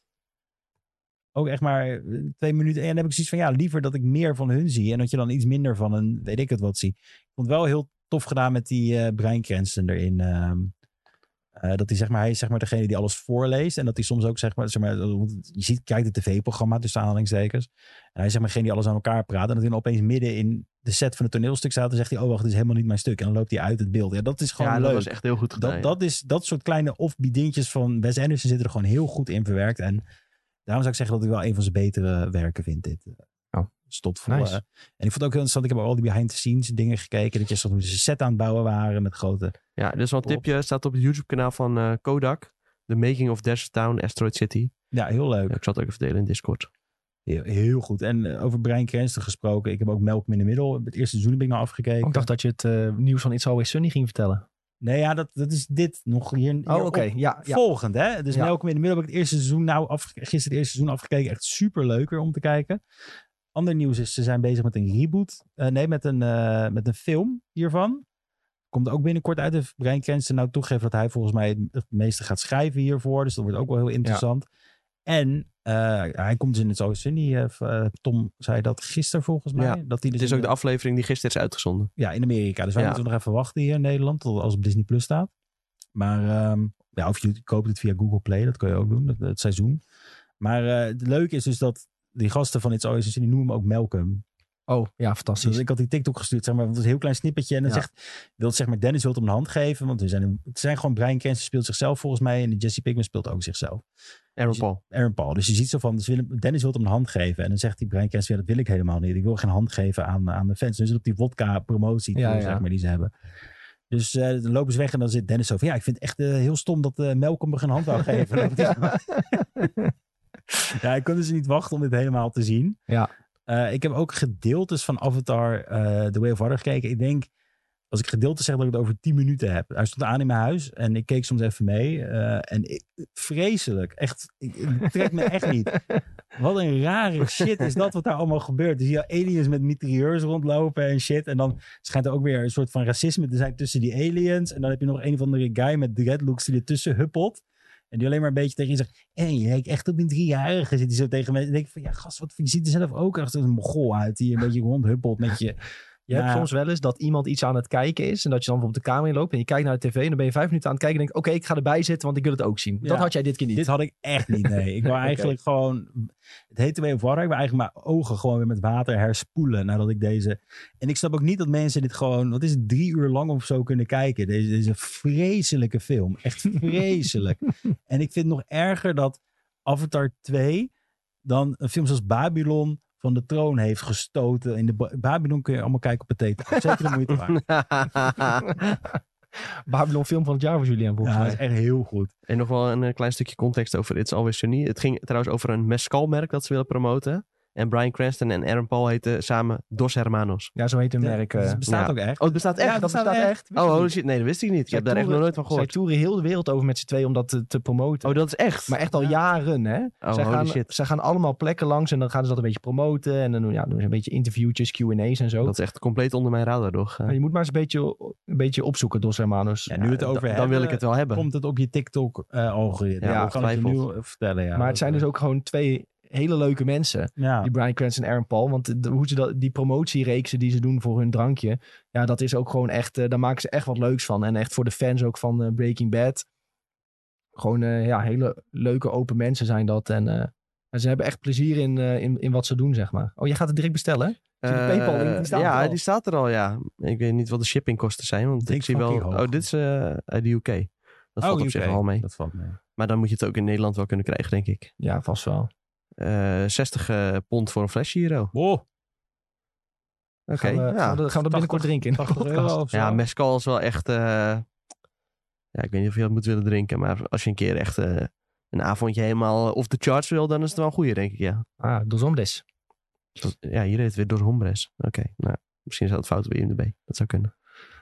Ook echt maar eh, twee minuten. En dan heb ik zoiets van, ja, liever dat ik meer van hun zie. En dat je dan iets minder van een, weet ik het wat, zie. Ik vond het wel heel tof gedaan met die uh, Bryan Cranston erin. ehm, uh, dat hij zeg maar, hij is zeg maar degene die alles voorleest. En dat hij soms ook zeg maar, zeg maar je ziet, kijkt het tv-programma tussen aanhalingstekens. En hij is zeg maar degene die alles aan elkaar praat. En dat hij dan opeens midden in de set van het toneelstuk staat. Dan zegt hij, oh wacht, dit is helemaal niet mijn stuk. En dan loopt hij uit het beeld. Ja, dat is gewoon ja, leuk. dat was echt heel goed gedaan. Dat, ja. dat, is, dat soort kleine offbeat dingetjes van Wes Anderson zitten er gewoon heel goed in verwerkt. En daarom zou ik zeggen dat ik wel een van zijn betere werken vind. Dit Oh, stop voor. nice. Uh, en ik vond het ook heel interessant. Ik heb al die behind the scenes dingen gekeken. Dat je zag hoe ze set aan het bouwen waren met grote. Ja, dus wel een tipje. Staat op het YouTube-kanaal van uh, Kodak. The Making of Desert Town, Asteroid City. Ja, heel leuk. Ja, ik zal het ook even delen in Discord. Heel, heel goed. En uh, over Bryan Cranston gesproken. Ik heb ook Malcolm in the Middle. Het eerste seizoen heb ik nou afgekeken. Oh, ik dacht dat je het uh, nieuws van It's Always Sunny ging vertellen. Nee, ja, dat, dat is dit nog hier. hier Oh, oké. Okay. Ja, ja. Volgend, hè? Dus ja. Malcolm in the Middle heb ik het eerste seizoen nou af, gisteren het eerste seizoen afgekeken. Echt super leuk weer om te kijken. Ander nieuws is, ze zijn bezig met een reboot. Uh, nee, met een, uh, met een film hiervan. Komt ook binnenkort uit. Heeft Bryan Cranston nou toegegeven dat hij volgens mij het meeste gaat schrijven hiervoor. Dus dat wordt ook wel heel interessant. Ja. En uh, hij komt dus in het Always Sunny. Uh, Tom zei dat gisteren volgens mij. Ja, dat hij dus het is ook de aflevering die gisteren is uitgezonden. Ja, in Amerika. Dus wij ja. moeten nog even wachten hier in Nederland. Tot als het op Disney Plus staat. Maar um, ja, of je koopt het via Google Play. Dat kun je ook doen. Het, het seizoen. Maar uh, het leuke is dus dat die gasten van It's Always Sunny noemen hem ook Malcolm. Oh, ja, fantastisch. Dus ik had die TikTok gestuurd, zeg maar, want het is een heel klein snippetje. En dan ja. zegt, wil zeg maar, Dennis wil hem een hand geven. Want we zijn, het zijn gewoon, Bryan Cranston speelt zichzelf volgens mij. En Jesse Pinkman speelt ook zichzelf. Aaron dus, Paul. Aaron Paul. Dus je ziet zo van, dus willen, Dennis wil hem een hand geven. En dan zegt die Bryan Cranston, ja, dat wil ik helemaal niet. Ik wil geen hand geven aan, aan de fans. Dus op die vodka promotie, ja, ja. zeg maar, die ze hebben. Dus uh, dan lopen ze weg en dan zit Dennis zo van, ja, ik vind het echt uh, heel stom dat uh, Malcolm me geen hand wou geven. Ja, ik kon dus niet wachten om dit helemaal te zien. Ja. Uh, ik heb ook gedeeltes van Avatar uh, The Way of Water gekeken. Ik denk, als ik gedeeltes zeg, dat ik het over tien minuten heb. Hij stond aan in mijn huis en ik keek soms even mee. Uh, en ik, vreselijk. Echt, ik, het trekt me echt niet. Wat een rare shit is dat wat daar allemaal gebeurt. Dus je aliens met mitrailleurs rondlopen en shit. En dan schijnt er ook weer een soort van racisme te zijn tussen die aliens. En dan heb je nog een of andere guy met dreadlocks die ertussen huppelt. En die alleen maar een beetje tegen je zegt, hé, hey, je lijkt echt op een driejarige. Zit hij zo tegen me. En dan denk ik van, ja gast, wat, je ziet er zelf ook echt als een mogol uit. Die een beetje rondhuppelt met je. Je ja. hebt soms wel eens dat iemand iets aan het kijken is. En dat je dan bijvoorbeeld de kamer inloopt. En je kijkt naar de tv. En dan ben je vijf minuten aan het kijken. En denk oké, okay, ik ga erbij zitten. Want ik wil het ook zien. Ja. Dat had jij dit keer niet. Dit had ik echt niet, nee. Ik wou eigenlijk okay. gewoon... Het heet The Way of Water. Ik wil eigenlijk mijn ogen gewoon weer met water herspoelen. Nadat ik deze... En ik snap ook niet dat mensen dit gewoon... Wat is het? Drie uur lang of zo kunnen kijken. Deze, deze vreselijke film. Echt vreselijk. En ik vind het nog erger dat Avatar twee... dan een film zoals Babylon... van de troon heeft gestoten. In de ba- Babylon kun je allemaal kijken op het theater. Zeker de moeite waard. Babylon film van het jaar voor Julian. Ja, dat is echt heel goed. En nog wel een uh, klein stukje context over It's Always Sunny. Het ging trouwens over een mezcalmerk dat ze willen promoten. En Bryan Cranston en Aaron Paul heten samen Dos Hermanos. Ja, zo heet een merk. Uh, het bestaat ja. ook echt. Oh, het bestaat echt? Ja, dat bestaat, bestaat echt. echt. Oh, holy shit. Nee, dat wist ik niet. Ik zij heb daar toeren, echt nog nooit van gehoord. Zij toeren heel de wereld over met z'n twee om dat te, te promoten. Oh, dat is echt? Maar echt al ja. jaren, hè? Oh, zij, holy gaan, shit. zij gaan allemaal plekken langs en dan gaan ze dat een beetje promoten. En dan doen, ja, doen ze een beetje interviewtjes, Q en A's en zo. Dat is echt compleet onder mijn radar, toch? Maar je moet maar eens een beetje, een beetje opzoeken, Dos Hermanos. Ja, nu ja, het over dan, hebben, dan wil ik het wel hebben. Komt het op je TikTok-algoritme. Uh, ja, ja, kan ik je nu vertellen, ja. Maar het zijn dus ook gewoon twee... hele leuke mensen. Ja. Die Bryan Cranston en Aaron Paul. Want de, hoe ze dat, die promotiereeksen die ze doen voor hun drankje. Ja, dat is ook gewoon echt... Uh, daar maken ze echt wat leuks van. En echt voor de fans ook van uh, Breaking Bad. Gewoon uh, ja, hele leuke open mensen zijn dat. En, uh, en ze hebben echt plezier in, uh, in, in wat ze doen, zeg maar. Oh, jij gaat het direct bestellen? Zie je de Uh, PayPal link? Die staat ja, er al. die staat er al, ja. Ik weet niet wat de shippingkosten zijn. Want ik, ik zie wel... Hoog. Oh, dit is uh, uit de U K. Dat oh, valt op U K. zich al mee. Dat valt mee. Maar dan moet je het ook in Nederland wel kunnen krijgen, denk ik. Ja, vast wel. Uh, zestig uh, pond voor een flesje hier. Oh. Oké, Gaan we, ja. gaan we, dat- gaan we dat binnenkort drinken in de tachtig podcast. euro of zo. Ja, mezcal is wel echt... uh, ja, ik weet niet of je dat moet willen drinken. Maar als je een keer echt uh, een avondje helemaal off the charts wil... dan is het wel een goeie, denk ik, ja. Ah, Dos Hombres. Ja, hier heet het weer Dos Hombres. Oké, okay, nou, misschien is dat fout bij I M D B. Dat zou kunnen.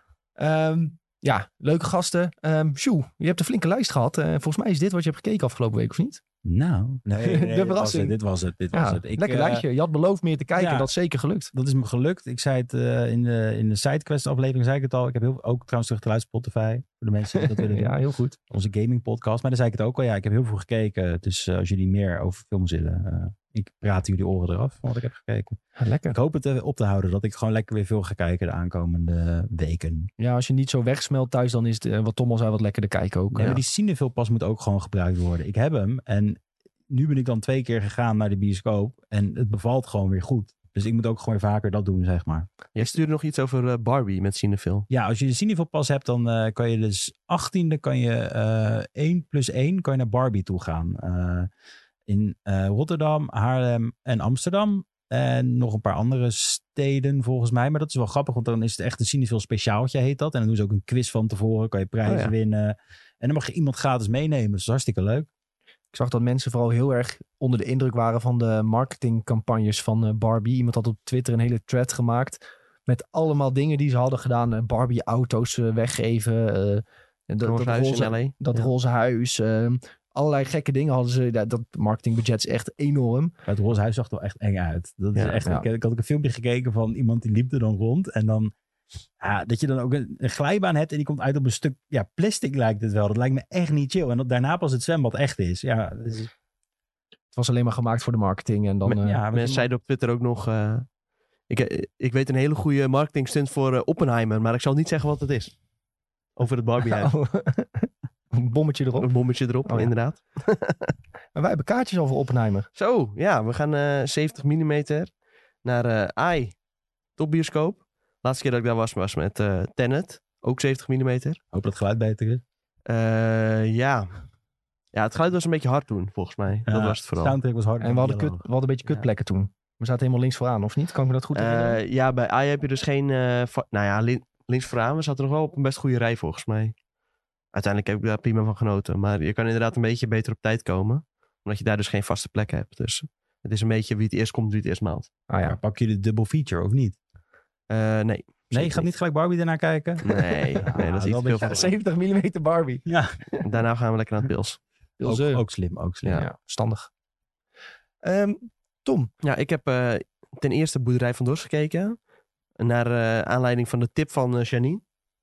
Um, ja, leuke gasten. Um, Sjoe, je hebt een flinke lijst gehad. Uh, volgens mij is dit wat je hebt gekeken afgelopen week, of niet? Nou, nee, nee de dit was verrassing. het. Dit was het. Dit ja, was het. Ik, lekker uh, lijstje. Je had beloofd meer te kijken. Ja, dat is zeker gelukt. Dat is me gelukt. Ik zei het uh, in de, in de SideQuest aflevering, zei ik het al. Ik heb heel, ook trouwens terug te luisteren Spotify. Voor de mensen die dat willen doen. Ja, heel goed. Onze gaming podcast. Maar daar zei ik het ook al. Ja, ik heb heel veel gekeken. Dus uh, als jullie meer over films willen... Uh, ik praat jullie oren eraf van wat ik heb gekeken. Ja, lekker. Ik hoop het uh, op te houden. Dat ik gewoon lekker weer veel ga kijken de aankomende weken. Ja, als je niet zo wegsmelt thuis, dan is het, uh, wat Tom al zei, wat lekkerder kijken ook. Nee, Ja. maar die Cinefilmpas moet ook gewoon gebruikt worden. Ik heb hem en nu ben ik dan twee keer gegaan naar de bioscoop. En het bevalt gewoon weer goed. Dus ik moet ook gewoon weer vaker dat doen, zeg maar. Jij stuurde nog iets over uh, Barbie met Cinefil. Ja, als je de Cinefilmpas hebt, dan uh, kan je dus achttiende kan je uh, één plus één kan je naar Barbie toe gaan. Uh, in uh, Rotterdam, Haarlem en Amsterdam. En nog een paar andere steden volgens mij. Maar dat is wel grappig, want dan is het echt een Cinefil speciaaltje heet dat. En dan doen ze ook een quiz van tevoren. Kan je prijzen oh ja. winnen. En dan mag je iemand gratis meenemen. Dus dat is hartstikke leuk. Ik zag dat mensen vooral heel erg onder de indruk waren van de marketingcampagnes van uh, Barbie. Iemand had op Twitter een hele thread gemaakt met allemaal dingen die ze hadden gedaan. Uh, Barbie auto's uh, weggeven. Uh, dat, roze dat, huis roze, in L A. dat ja. roze huis. Uh, allerlei gekke dingen hadden ze. Dat, dat marketingbudget is echt enorm. Maar het roze huis zag er wel echt eng uit. Dat is ja, echt, ja. ik, ik had ook een filmpje gekeken van iemand die liep er dan rond. En dan... Ja, dat je dan ook een, een glijbaan hebt en die komt uit op een stuk ja, plastic lijkt het wel. Dat lijkt me echt niet chill. En dat daarna pas het zwembad echt is. Ja, dus... Het was alleen maar gemaakt voor de marketing. En dan, Me, uh, ja, mensen zeiden op Twitter ook nog... Uh, ik, ik weet een hele goede marketing stunt voor uh, Oppenheimer, maar ik zal niet zeggen wat het is. Over het Barbie-huis. Oh. Een bommetje erop. Een bommetje erop, oh, ja. inderdaad. Maar wij hebben kaartjes al voor Oppenheimer. Zo, ja. We gaan uh, zeventig millimeter naar uh, A I. Topbioscoop. De laatste keer dat ik daar was, was met uh, Tenet. Ook zeventig millimeter. Hoop dat het geluid beter is. Uh, ja. Ja, het geluid was een beetje hard toen, volgens mij. Ja, dat was het vooral. Soundtrack was hard. En we hadden, kut, we hadden een beetje kutplekken ja. toen. We zaten helemaal links vooraan, of niet? Kan ik me dat goed herinneren? Uh, ja, bij A I heb je dus geen... Uh, va- nou ja, li- links vooraan. We zaten nog wel op een best goede rij, volgens mij. Uiteindelijk heb ik daar prima van genoten. Maar je kan inderdaad een beetje beter op tijd komen. Omdat je daar dus geen vaste plekken hebt. Dus het is een beetje wie het eerst komt, wie het eerst maalt. Ah ja, pak je de double feature, of niet? Uh, nee. Nee, je gaat niet gelijk Barbie daarna kijken? Nee, ja, nee dat is iets veel ja, zeventig millimeter Barbie. Ja. Daarna gaan we lekker naar het Pils. Ook, ook slim, ook slim. Ja, ja standig. Um, Tom? Ja, ik heb uh, ten eerste Boerderij van Dorst gekeken. Naar uh, aanleiding van de tip van uh, Janine.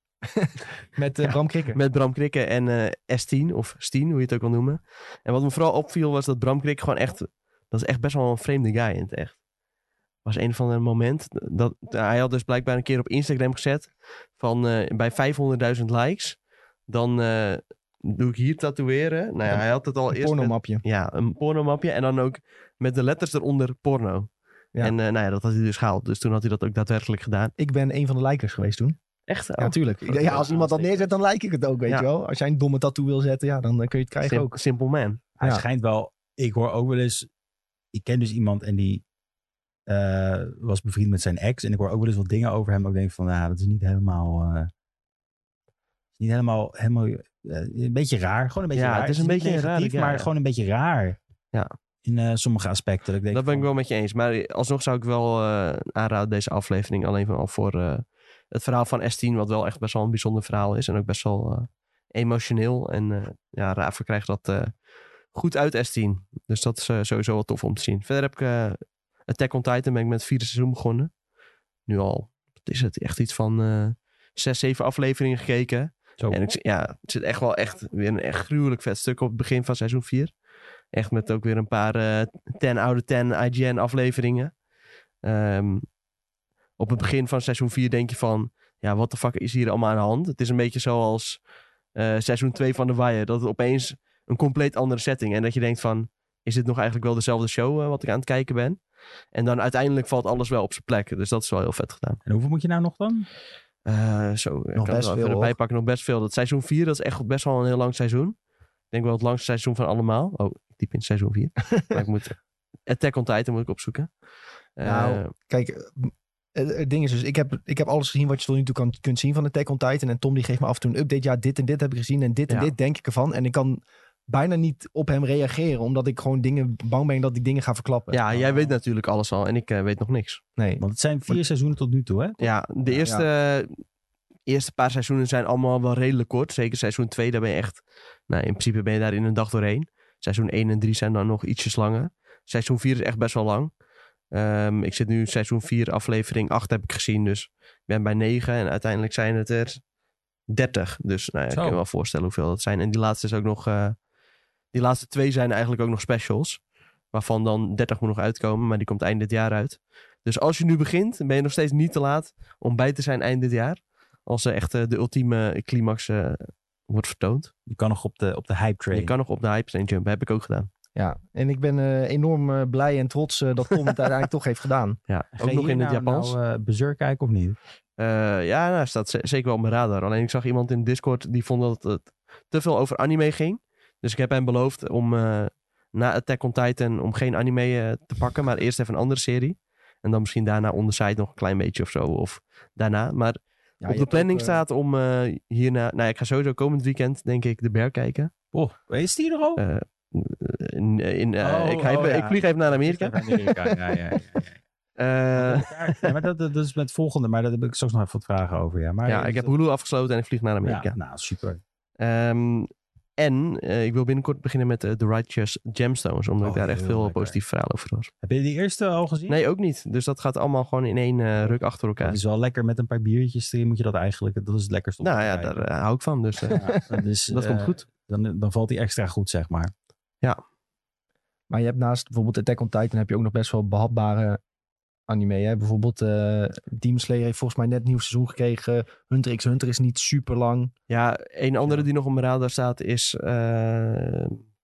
Met uh, Bram Krikke. Met Bram Krikke en uh, S tien, of Stien, hoe je het ook wil noemen. En wat me vooral opviel was dat Bram Krikke gewoon echt... Dat is echt best wel een vreemde guy in het echt. Was een van de moment dat hij had dus blijkbaar een keer op Instagram gezet van uh, bij vijfhonderdduizend likes dan uh, doe ik hier tatoeëren. Nou ja, hij had het al een eerst pornomapje. Met, ja, een pornomapje en dan ook met de letters eronder porno. Ja. En uh, nou ja, dat had hij dus gehaald. Dus toen had hij dat ook daadwerkelijk gedaan. Ik ben een van de likers geweest toen. Echt? Ja, natuurlijk. Oh, ja, als iemand dat neerzet, dan like ik het ook, weet ja. je wel. Als jij een domme tattoo wil zetten, ja, dan kun je het krijgen Sim- ook. Simple man. Hij ja. schijnt wel... Ik hoor ook wel eens... Ik ken dus iemand en die uh, was bevriend met zijn ex. En ik hoor ook wel eens wat dingen over hem. Dat ik denk van, nou, dat is niet helemaal... Uh, niet helemaal... helemaal uh, een beetje raar. Gewoon een beetje ja, raar. Het is een het is beetje negatief, raar. Maar ja. gewoon een beetje raar. Ja. In uh, sommige aspecten. Dat, ik denk dat ben van, ik wel met je eens. Maar alsnog zou ik wel uh, aanraden deze aflevering. Alleen al voor uh, het verhaal van S tien. Wat wel echt best wel een bijzonder verhaal is. En ook best wel uh, emotioneel. En uh, ja, Rafa krijgt dat uh, goed uit S tien. Dus dat is uh, sowieso wel tof om te zien. Verder heb ik uh, Attack on Titan. Ben ik met het vierde seizoen begonnen. Nu al, wat is het? Echt iets van uh, zes, zeven afleveringen gekeken. Zo. En ik, ja, het zit echt wel echt weer een echt gruwelijk vet stuk op het begin van seizoen vier. Echt met ook weer een paar uh, ten oude ten I G N afleveringen. Um, op het begin van seizoen vier denk je van... Ja, wat de fuck is hier allemaal aan de hand? Het is een beetje zoals uh, seizoen twee van The Wire. Dat het opeens een compleet andere setting. En dat je denkt van... Is dit nog eigenlijk wel dezelfde show uh, wat ik aan het kijken ben? En dan uiteindelijk valt alles wel op zijn plek. Dus dat is wel heel vet gedaan. En hoeveel moet je nou nog dan? Uh, zo, ik nog kan best er veel erbij pakken. Nog best veel. Dat seizoen vier, dat is echt best wel een heel lang seizoen. Ik denk wel het langste seizoen van allemaal. Oh, diep in seizoen vier. Maar ik moet... Attack on Titan moet ik opzoeken. Nou, uh, kijk... uh, het ding is dus, ik heb, ik heb alles gezien wat je tot nu toe kan, kunt zien van Attack on Titan. En Tom die geeft me af en toe een update. Ja, dit en dit heb ik gezien en dit en Ja. dit denk ik ervan. En ik kan bijna niet op hem reageren, omdat ik gewoon dingen bang ben dat ik dingen ga verklappen. Ja, jij weet natuurlijk alles al en ik uh, weet nog niks. Nee. Want het zijn vier seizoenen tot nu toe, hè? Ja, de eerste, eerste paar seizoenen zijn allemaal wel redelijk kort. Zeker seizoen twee, daar ben je echt... Nou, in principe ben je daar in een dag doorheen. Seizoen één en drie zijn dan nog ietsjes langer. Seizoen vier is echt best wel lang. Um, ik zit nu seizoen vier, aflevering acht heb ik gezien. Dus ik ben bij negen en uiteindelijk zijn het er dertig. Dus nou ja, ik kan je wel voorstellen hoeveel dat zijn. En die laatste is ook nog... Uh, die laatste twee zijn eigenlijk ook nog specials. Waarvan dan dertig moet nog uitkomen. Maar die komt eind dit jaar uit. Dus als je nu begint, ben je nog steeds niet te laat om bij te zijn eind dit jaar. Als er echt uh, de ultieme climax uh, wordt vertoond. Je kan nog op de, op de hype train. Je kan nog op de hype train jumpen. Heb ik ook gedaan. Ja, en ik ben uh, enorm uh, blij en trots uh, dat Tom het uiteindelijk toch heeft gedaan. Ja, ook nog in nou, het Japans. Nou, uh, Berserk kijken of niet? Uh, ja, nou, staat z- zeker wel op mijn radar. Alleen ik zag iemand in Discord die vond dat het te veel over anime ging. Dus ik heb hem beloofd om uh, na Attack on Titan om geen anime uh, te pakken, maar eerst even een andere serie. En dan misschien daarna on the side nog een klein beetje of zo. Of daarna. Maar Ja, op de planning ook, uh... staat om uh, hierna... Nou ja, ik ga sowieso komend weekend, denk ik, de Bear kijken. Oh, is die er al? Uh, in, in, uh, oh, ik, ga oh, even, ja. ik vlieg even naar Amerika. Even Amerika. ja, ja, ja, ja. Uh, ja, maar dat, dat is met volgende, maar daar heb ik straks nog even wat vragen over. Ja, maar ja ik heb Hulu afgesloten en ik vlieg naar Amerika. Ja, nou, super. Um, en uh, ik wil binnenkort beginnen met uh, The Righteous Gemstones, omdat oh, ik daar echt veel lekker. positieve verhalen over hoor. Heb je die eerste al gezien? Nee, ook niet. Dus dat gaat allemaal gewoon in één uh, ruk achter elkaar. Het is wel lekker met een paar biertjes erin, moet je dat eigenlijk, dat is het lekkerste. Nou ja, daar uh, hou ik van, dus uh, ja, dus, dat uh, komt goed. Dan, dan valt die extra goed, zeg maar. Ja. Maar je hebt naast bijvoorbeeld Attack on Titan heb je ook nog best wel behapbare anime. Hè? Bijvoorbeeld uh, Demon Slayer heeft volgens mij net een nieuw seizoen gekregen. Hunter x Hunter is niet super lang. Ja, een andere ja. die nog op mijn radar staat is uh,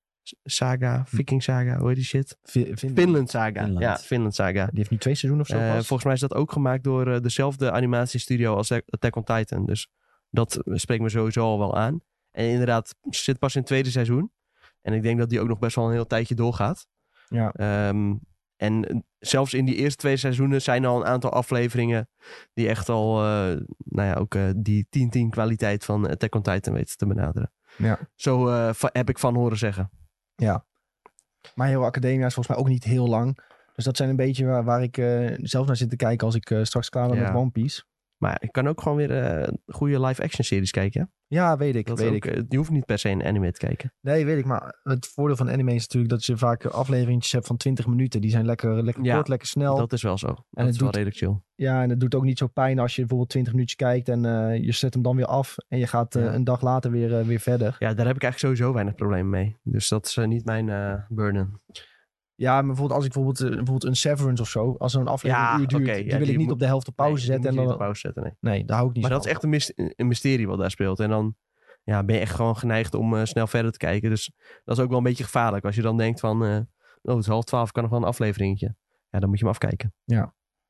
Saga, Viking Saga, hoe heet die shit? V- Finland Saga. Finland. Ja, Finland Saga. Die heeft nu twee seizoenen of zo. Uh, volgens mij is dat ook gemaakt door uh, dezelfde animatiestudio als Attack on Titan. Dus dat spreekt me sowieso al wel aan. En inderdaad, zit pas in het tweede seizoen. En ik denk dat die ook nog best wel een heel tijdje doorgaat. Ja. Um, en zelfs in die eerste twee seizoenen zijn er al een aantal afleveringen die echt al, uh, nou ja, ook uh, die tien tien kwaliteit van Attack on Titan weten te benaderen. Ja. Zo uh, va- heb ik van horen zeggen. Ja. My Hero Academia is volgens mij ook niet heel lang. Dus dat zijn een beetje waar, waar ik uh, zelf naar zit te kijken als ik uh, straks klaar ben ja. met One Piece. Maar ik kan ook gewoon weer uh, goede live-action series kijken. Ja, ja weet ik. Dat weet ook, ik. Je hoeft niet per se een anime te kijken. Nee, weet ik. Maar het voordeel van anime is natuurlijk dat je vaak afleveringetjes hebt van twintig minuten. Die zijn lekker, lekker ja, kort, lekker snel. Dat is wel zo. Dat en het is wel doet, redelijk chill. Ja, en het doet ook niet zo pijn als je bijvoorbeeld twintig minuutjes kijkt en uh, je zet hem dan weer af. En je gaat uh, ja. een dag later weer, uh, weer verder. Ja, daar heb ik eigenlijk sowieso weinig problemen mee. Dus dat is uh, niet mijn uh, burden. Ja, maar bijvoorbeeld als ik bijvoorbeeld, uh, bijvoorbeeld een Severance of zo, als zo'n aflevering ja, een uur duurt, okay, die ja, wil die ik niet moet, op de helft op pauze nee, zetten. En dan, niet op pauze zetten, nee. Nee, daar hou ik niet maar van. Maar dat is echt een, een mysterie wat daar speelt. En dan ja, ben je echt gewoon geneigd om uh, snel verder te kijken. Dus dat is ook wel een beetje gevaarlijk. Als je dan denkt van, uh, oh, het is half twaalf, kan nog wel een afleveringetje. Ja, dan moet je hem afkijken. Ja.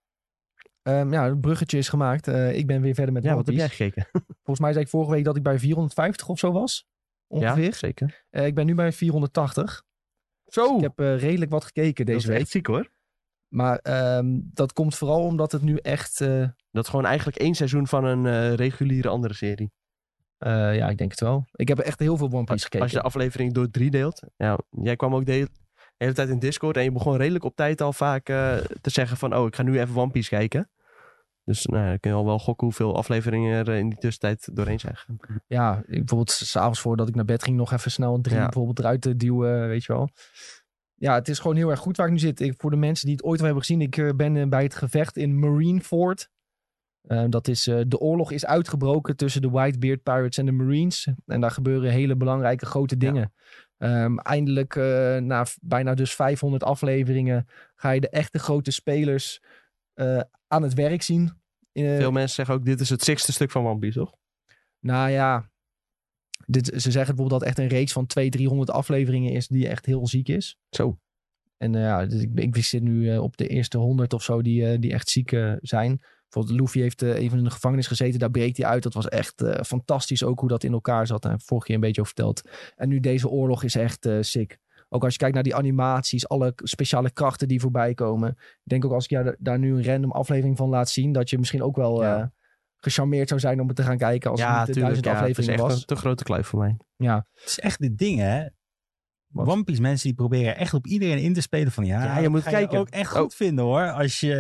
Um, ja, het bruggetje is gemaakt. Uh, ik ben weer verder met Ja, One wat heb Piece. jij gekeken? Volgens mij zei ik vorige week dat ik bij vierhonderdvijftig of zo was. Ongeveer. Ja, zeker. Uh, ik ben nu bij vierhonderdtachtig. Zo! Dus ik heb uh, redelijk wat gekeken deze week. Dat is week. echt ziek hoor. Maar um, dat komt vooral omdat het nu echt... Uh... Dat is gewoon eigenlijk één seizoen van een uh, reguliere andere serie. Uh, ja, ik denk het wel. Ik heb echt heel veel One Piece als, gekeken. Als je de aflevering door drie deelt. Ja, jij kwam ook de hele tijd in Discord en je begon redelijk op tijd al vaak uh, te zeggen van... Oh, ik ga nu even One Piece kijken. Dus nou, dan kun je al wel gokken hoeveel afleveringen er in die tussentijd doorheen zijn gegaan. Ja, ik, bijvoorbeeld s'avonds voordat ik naar bed ging nog even snel drie ja. bijvoorbeeld eruit te duwen, weet je wel. Ja, het is gewoon heel erg goed waar ik nu zit. Ik, voor de mensen die het ooit al hebben gezien, ik uh, ben uh, bij het gevecht in Marineford. Uh, dat is, uh, de oorlog is uitgebroken tussen de Whitebeard Pirates en de Marines. En daar gebeuren hele belangrijke grote dingen. Ja. Um, eindelijk, uh, na bijna dus vijfhonderd afleveringen, ga je de echte grote spelers uh, aan het werk zien. Uh, Veel mensen zeggen ook, dit is het sixte stuk van One Piece, toch? Nou ja, dit, ze zeggen bijvoorbeeld dat echt een reeks van tweehonderd, driehonderd afleveringen is die echt heel ziek is. Zo. En uh, ja, dus ik, ik zit nu uh, op de eerste honderd of zo die, uh, die echt ziek uh, zijn. Bijvoorbeeld Luffy heeft uh, even in de gevangenis gezeten. Daar breekt hij uit. Dat was echt uh, fantastisch ook hoe dat in elkaar zat. En vorige keer een beetje over verteld. En nu deze oorlog is echt uh, sick. Ook als je kijkt naar die animaties, alle k- speciale krachten die voorbij komen. Ik denk ook als ik jou da- daar nu een random aflevering van laat zien, dat je misschien ook wel Ja. eh, gecharmeerd zou zijn om het te gaan kijken als ja, het niet de tuurlijk. duizend Ja, het is afleveringen echt was. een te grote kluif voor mij. Ja, Het is echt dit ding, hè? Wat? One Piece mensen die proberen echt op iedereen in te spelen van ja, Ja, je dat moet ga kijken. ook echt Oh. goed vinden hoor. Als je...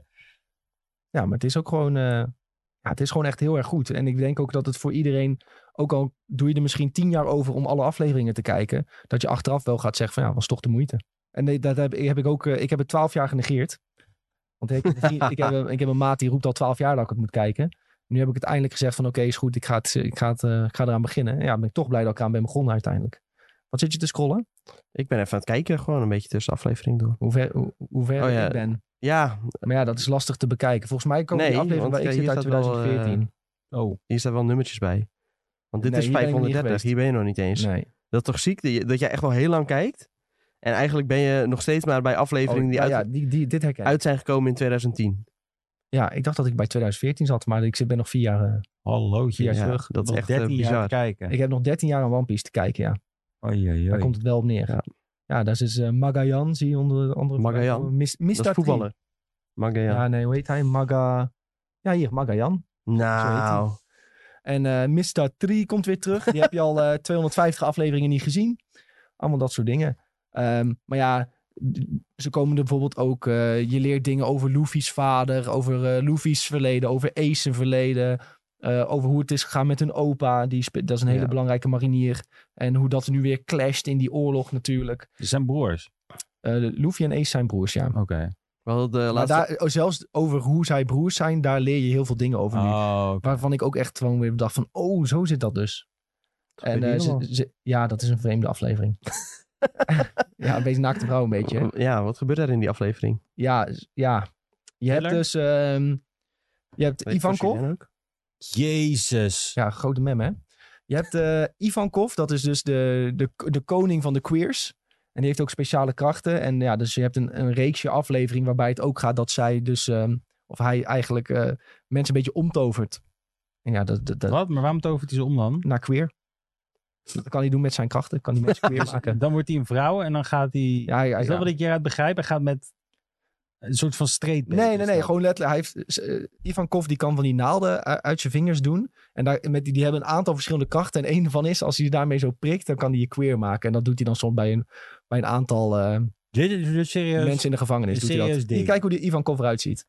ja, maar het is ook gewoon, eh, ja, het is gewoon echt heel erg goed. En ik denk ook dat het voor iedereen, ook al doe je er misschien tien jaar over om alle afleveringen te kijken, dat je achteraf wel gaat zeggen van ja, was toch de moeite. En nee, dat heb, heb ik ook, eh, ik heb het twaalf jaar genegeerd. Want ik, ik, heb, een- ik heb een maat die roept al twaalf jaar dat ik het moet kijken. Nu heb ik het eindelijk gezegd van oké, is goed, ik ga, het, ik, ga het, eh, ik ga eraan beginnen. En ja, ben ik toch blij dat ik eraan ben begonnen uiteindelijk. Wat zit je te scrollen? Ik ben even aan het kijken, gewoon een beetje tussen de afleveringen door. Hoe ver, hoe, hoe ver Oh ja. ik ben. Ja, Maar ja, dat is lastig te bekijken. Volgens mij komen Nee, die afleveringen want waar ik hier zit uit staat wel, twintig veertien. Oh, hier staan wel nummertjes bij. Want dit Nee, is hier ben ik nog niet vijfhonderddertig, geweest. hier ben je nog niet eens. Nee. Dat is toch ziek dat, je, dat jij echt wel heel lang kijkt. En eigenlijk ben je nog steeds maar bij afleveringen Oh, die ja, uit, ja, die, die, dit herken ik. uit zijn gekomen in twintig tien. Ja, ik dacht dat ik bij twintig veertien zat, maar ik zit, ben nog vier jaar... eh, hallootje. Ja, Ja, terug. dat is nog echt eh, dertien jaar bizar. te kijken. ik heb nog dertien jaar aan One Piece te kijken, ja. Oei, oei, Daar oei. komt het wel op neer. Ja, Ja. daar is dus, eh, Magayan, zie je onder de andere... Magayan? Mis, Dat is voetballer. Magayan. Ja, nee, hoe heet hij? Maga... Ja, hier, Magayan. nou, En eh mister drie komt weer terug. Die heb je al eh, tweehonderdvijftig afleveringen niet gezien. Allemaal dat soort dingen. Ehm, maar ja, d- ze komen er bijvoorbeeld ook... eh, je leert dingen over Luffy's vader, over eh, Luffy's verleden, over Ace's verleden... eh, over hoe het is gegaan met hun opa. Die spe- dat is een hele Ja. belangrijke marinier. En hoe dat nu weer clasht in die oorlog natuurlijk. Ze zijn broers. Eh, Luffy en Ace zijn broers, ja. Oké. wel de Maar laatste... daar, oh, zelfs over hoe zij broers zijn, daar leer je heel veel dingen over nu. Oh, oké. Waarvan ik ook echt gewoon weer dacht van, oh, zo zit dat dus. En gebeurt eh, hier ze- allemaal? ze- ja, dat is een vreemde aflevering. ja, een beetje naakte vrouw een beetje. Ja, wat gebeurt er in die aflevering? Ja, z- ja. Je hebt Thriller? dus, ehm, je hebt Weet je van Ivankov. Julien ook? Jezus. Ja, grote mem, hè. Je hebt eh Ivankov, dat is dus de, de, de koning van de queers. En die heeft ook speciale krachten. En ja, dus je hebt een, een reeksje aflevering waarbij het ook gaat dat zij dus, ehm, of hij eigenlijk eh, mensen een beetje omtovert. En ja, dat, dat, dat, Wat? Maar waarom tovert hij ze om dan? naar queer. Dat kan hij doen met zijn krachten. Kan hij mensen queer maken. Dan wordt hij een vrouw en dan gaat hij... Ja, ja, Is dat ja. wat ik hieruit begrijp? Hij gaat met een soort van straight bait, Nee, is nee, nee. dat? Gewoon letterlijk. Hij heeft, uh, Ivankov die kan van die naalden u- uit zijn vingers doen. En daar, met die, die hebben een aantal verschillende krachten. En één ervan is, als hij je daarmee zo prikt, dan kan hij je queer maken. En dat doet hij dan soms bij een, bij een aantal uh, Dit is dit serieus. mensen in de gevangenis. een Doet hij serieus dat. ding. Hier, kijk hoe die Ivankov eruit ziet.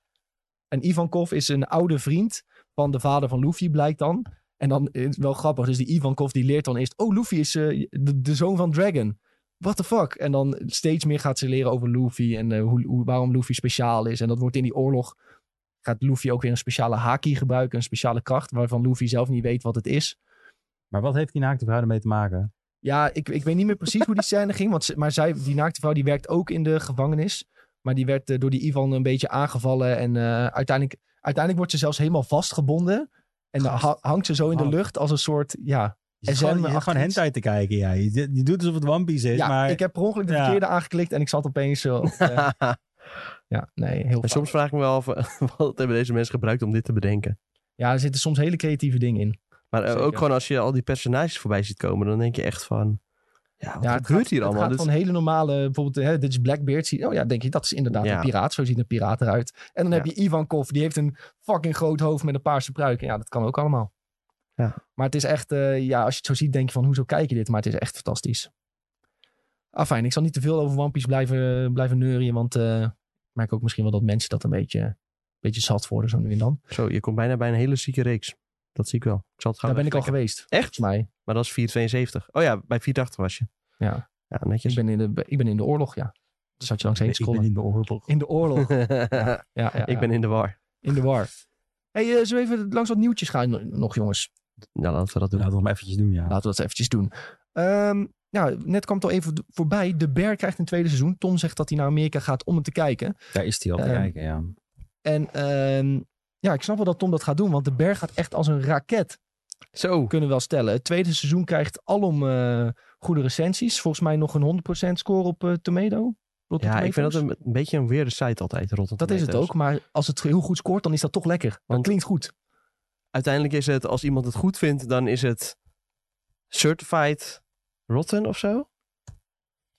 En Ivankov is een oude vriend van de vader van Luffy, blijkt dan. En dan is het wel grappig. Dus die Ivankov die leert dan eerst... Oh, Luffy is uh, de, de zoon van Dragon. What the fuck? En dan steeds meer gaat ze leren over Luffy en uh, hoe, hoe, waarom Luffy speciaal is. En dat wordt in die oorlog... gaat Luffy ook weer een speciale haki gebruiken. Een speciale kracht waarvan Luffy zelf niet weet wat het is. Maar wat heeft die naakte vrouw ermee te maken? Ja, ik, ik weet niet meer precies hoe die scène ging. Want ze, maar zij, die naakte vrouw die werkt ook in de gevangenis. Maar die werd uh, door die Ivan een beetje aangevallen. En uh, uiteindelijk, uiteindelijk wordt ze zelfs helemaal vastgebonden. En dan ha- hangt ze zo in de lucht als een soort... ja. Je zit S M gewoon, je zit gewoon achtig hentai te kijken, ja. Je, je doet alsof het One Piece is, Ja, maar... ik heb per ongeluk de Ja. verkeerde aangeklikt en ik zat opeens zo... op, uh, ja, nee, heel En fout. soms vraag ik me wel af, wat hebben deze mensen gebruikt om dit te bedenken? Ja, er zitten soms hele creatieve dingen in. Maar uh, Zeker. ook gewoon als je al die personages voorbij ziet komen, dan denk je echt van... Ja, wat Ja, het gebeurt gaat, hier het allemaal? gaat Dit- van hele normale... Bijvoorbeeld, hè, dit is Blackbeard. Zie, oh ja, denk je, dat is inderdaad Ja. een piraat. Zo ziet een piraat eruit. En dan Ja. heb je Ivankov, die heeft een fucking groot hoofd met een paarse pruik. En ja, dat kan ook allemaal. Ja. Maar het is echt... Uh, ja, als je het zo ziet, denk je van, hoezo kijk je dit? Maar het is echt fantastisch. Ah, fijn. Ik zal niet te veel over One Piece blijven, blijven neurien. Want uh, ik merk ook misschien wel dat mensen dat een beetje, een beetje zat worden, zo nu en dan. Zo, je komt bijna bij een hele zieke reeks. Dat zie ik wel. Ik zal het gaan Daar ben ik al even geweest. Echt? Volgens mij. Maar dat is vier tweeënzeventig. Oh ja, bij vierentachtig was je. Ja. Ja, netjes. Ik ben in de, ik ben in de oorlog, ja. Dus had je langs heen ik ben scrollen. in de oorlog. In de oorlog. Ja, ja, ja, Ik ben in de war. in de war. Hey, uh, zullen we even langs wat nieuwtjes gaan nog, jongens? Ja, laten we dat doen. Laten we het maar eventjes doen, ja. Laten we dat eventjes doen. Um, ja, net kwam het al even voorbij. De Bear krijgt een tweede seizoen. Tom zegt dat hij naar Amerika gaat om het te kijken. Daar is hij al te Ehm, kijken, ja. En um, ja, ik snap wel dat Tom dat gaat doen. Want de Bear gaat echt als een raket, Zo. kunnen we wel stellen. Het tweede seizoen krijgt alom uh, goede recensies. Volgens mij nog een honderd procent score op uh, Tomato. Rotten Ja, ik vind dat Tomatoes. een, een beetje een weirde site altijd, Rotten Dat is het Tomatoes. ook. Maar als het heel goed scoort, dan is dat toch lekker. Dat Want- klinkt goed. Uiteindelijk is het, als iemand het goed vindt, dan is het certified rotten of zo.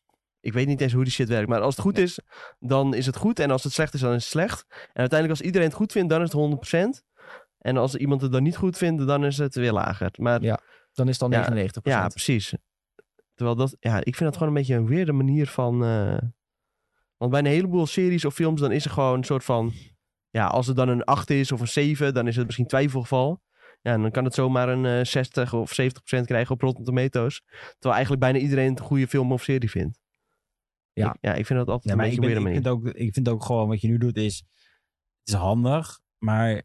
ik weet niet eens hoe die shit werkt. Maar als het goed is, dan is het goed. En als het slecht is, dan is het slecht. En uiteindelijk als iedereen het goed vindt, dan is het honderd procent. En als iemand het dan niet goed vindt, dan is het weer lager. Maar Ja, dan is het dan Ja, negenennegentig procent. ja, precies. Terwijl dat, ja, ik vind dat gewoon een beetje een weirde manier van... Uh... Want bij een heleboel series of films, dan is er gewoon een soort van... Ja, als het dan een acht is of een zeven, dan is het misschien twijfelgeval. Ja, en dan kan het zomaar een uh, zestig of zeventig procent krijgen op Rotten Tomatoes. Terwijl eigenlijk bijna iedereen het een goede film of serie vindt. Ja. Ik, ja, ik vind dat altijd Ja, een maar beetje ik, een ben, weirde ik, manier. vind ook, ik vind ook gewoon wat je nu doet is... Het is handig, maar...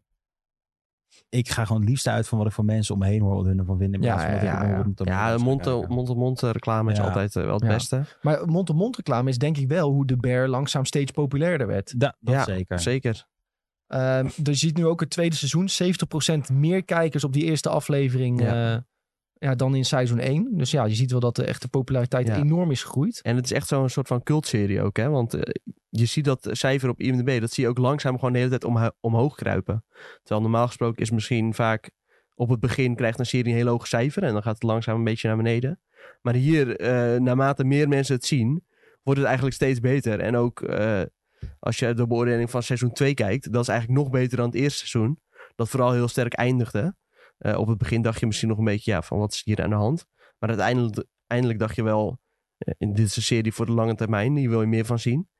Ik ga gewoon het liefst uit van wat ik van mensen om me heen hoor wat hun ervan vinden. In Ja, plaats van dat ja, ik ja, op ja. Rotten Tomatoes Ja, ga mond- kijken. mond-to-mond reclame is Ja. altijd uh, wel het Ja. beste. Maar mond-to-mond reclame is denk ik wel hoe de Bear langzaam steeds populairder werd. Da, dat Ja, zeker. zeker. Uh, je ziet nu ook het tweede seizoen. zeventig procent meer kijkers op die eerste aflevering Ja. uh, ja, dan in seizoen één. Dus ja, je ziet wel dat de echte populariteit Ja. enorm is gegroeid. En het is echt zo'n soort van cultserie ook, hè. Want uh, je ziet dat cijfer op I M D B, dat zie je ook langzaam gewoon de hele tijd omho- omhoog kruipen. Terwijl normaal gesproken is misschien vaak... Op het begin krijgt een serie een heel hoog cijfer en dan gaat het langzaam een beetje naar beneden. Maar hier, uh, naarmate meer mensen het zien, wordt het eigenlijk steeds beter. En ook uh, als je de beoordeling van seizoen twee kijkt, dat is eigenlijk nog beter dan het eerste seizoen. Dat vooral heel sterk eindigde. Uh, op het begin dacht je misschien nog een beetje, ja, van wat is hier aan de hand? Maar uiteindelijk, uiteindelijk dacht je wel, uh, dit is een serie voor de lange termijn, hier wil je meer van zien.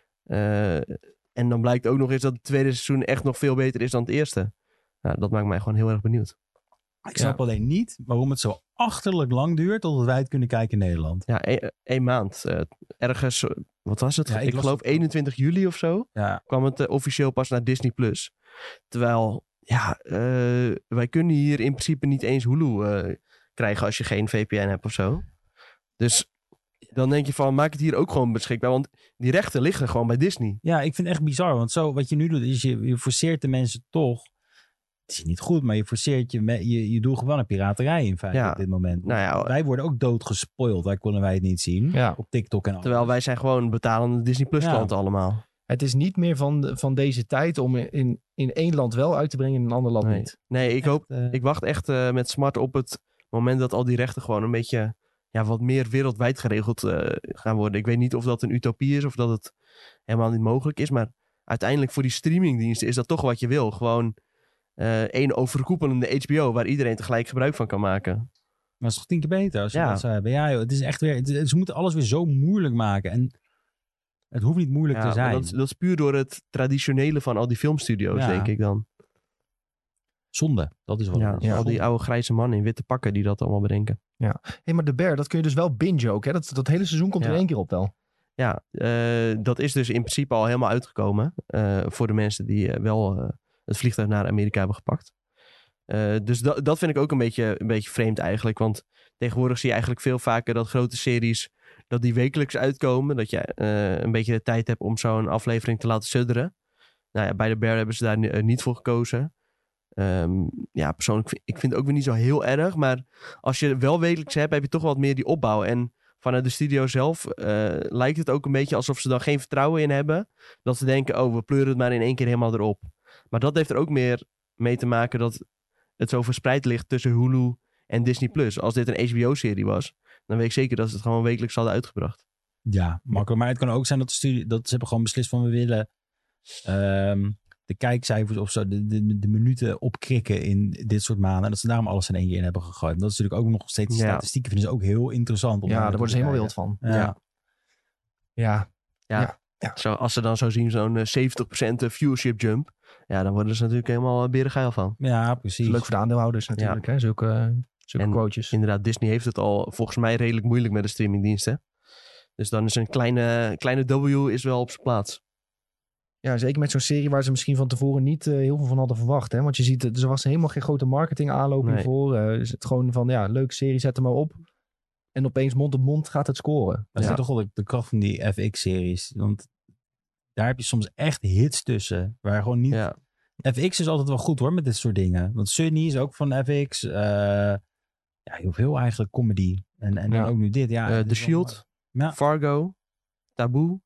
Uh, en dan blijkt ook nog eens dat het tweede seizoen echt nog veel beter is dan het eerste. Nou, dat maakt mij gewoon heel erg benieuwd. Ik snap Ja. alleen niet waarom het zo achterlijk lang duurt totdat wij het kunnen kijken in Nederland. Ja, één, één maand. Uh, ergens, uh, wat was het? Ja, ik ik las geloof het- eenentwintig juli of zo Ja, kwam het uh, officieel pas naar Disney Plus. Terwijl, ja, uh, wij kunnen hier in principe niet eens Hulu uh, krijgen als je geen V P N hebt of zo. Dus dan denk je van, maak het hier ook gewoon beschikbaar. Want die rechten liggen gewoon bij Disney. ja, ik vind het echt bizar. Want zo, wat je nu doet, is je, je forceert de mensen toch. Het is niet goed, maar je forceert je, me- je, je doet gewoon een piraterij in feite Ja. op dit moment. Nou ja, wij worden ook doodgespoild. Wij konden wij het niet zien. Ja. Op TikTok en alles. terwijl wij zijn gewoon betalende Disney Plus Ja. klanten allemaal. Het is niet meer van, de- van deze tijd om in, in één land wel uit te brengen en in een ander land Nee, niet. nee ik, Echt, hoop, eh, ik wacht echt uh, met smart op het moment dat al die rechten gewoon een beetje... Ja, wat meer wereldwijd geregeld uh, gaan worden. Ik weet niet of dat een utopie is of dat het helemaal niet mogelijk is. Maar uiteindelijk voor die streamingdiensten is dat toch wat je wil. Gewoon uh, één overkoepelende H B O waar iedereen tegelijk gebruik van kan maken. Maar het is toch tien keer beter als je Ja. dat zou hebben. Ja, joh, het is echt weer. Het is- ze moeten alles weer zo moeilijk maken. En het hoeft niet moeilijk Ja, te zijn. maar dat, is- dat is puur door het traditionele van al die filmstudio's, Ja. denk ik dan. Zonde. Dat is wat Ja, het is. al Zonde. die oude grijze mannen in witte pakken die dat allemaal bedenken. Hé, maar de Bear, dat kun je dus wel binge ook. Hè? Dat, dat hele seizoen komt Ja. in één keer op wel. Ja, uh, dat is dus in principe al helemaal uitgekomen. Uh, voor de mensen die uh, wel uh, het vliegtuig naar Amerika hebben gepakt. Uh, dus da- dat vind ik ook een beetje, een beetje vreemd eigenlijk. Want tegenwoordig zie je eigenlijk veel vaker dat grote series... dat die wekelijks uitkomen. Dat je uh, een beetje de tijd hebt om zo'n aflevering te laten sudderen. Nou ja, bij de Bear hebben ze daar uh, niet voor gekozen. Um, ja, persoonlijk vind ik vind het ook weer niet zo heel erg. Maar als je wel wekelijks hebt, heb je toch wat meer die opbouw. En vanuit de studio zelf uh, lijkt het ook een beetje alsof ze dan geen vertrouwen in hebben. Dat ze denken, oh, we pleuren het maar in één keer helemaal erop. Maar dat heeft er ook meer mee te maken dat het zo verspreid ligt tussen Hulu en Disney Plus. Als dit een H B O-serie was, dan weet ik zeker dat ze het gewoon wekelijks hadden uitgebracht. Ja, makkelijk. Maar het kan ook zijn dat de studie, dat ze hebben gewoon beslist van we willen um, de kijkcijfers of zo, de, de, de minuten opkrikken in dit soort maanden. En dat ze daarom alles in één keer in hebben gegooid. Dat is natuurlijk ook nog steeds, Ja. statistieken vinden ze ook heel interessant. Om Ja, naar daar te worden ze helemaal wild kijken. van. Ja. Ja. Ja, Ja, Ja, ja. Zo, als ze dan zo zien zo'n uh, zeventig procent viewership jump, ja, dan worden ze natuurlijk helemaal uh, berengeil van. Ja, dat precies. is leuk voor de aandeelhouders natuurlijk. Hè? Zulke, zulke En quotejes. Inderdaad, Disney heeft het al volgens mij redelijk moeilijk met de streamingdiensten. Dus dan is een kleine, kleine W is wel op zijn plaats. Ja, zeker met zo'n serie waar ze misschien van tevoren niet uh, heel veel van hadden verwacht. Hè? Want je ziet, er was helemaal geen grote marketing aanloop Nee. hiervoor. Uh, is het gewoon van, ja, leuke serie, zet hem maar op. En opeens mond op mond gaat het scoren. Dat is Ja. toch wel de, de kracht van die F X-series. Want daar heb je soms echt hits tussen. Waar gewoon niet... Ja, F X is altijd wel goed hoor, met dit soort dingen. Want Sunny is ook van F X. Uh, ja, heel veel eigenlijk comedy. En, en Ja. dan ook nu dit. Ja, uh, het The is wel Shield, mooi. Ja. Fargo, Taboe.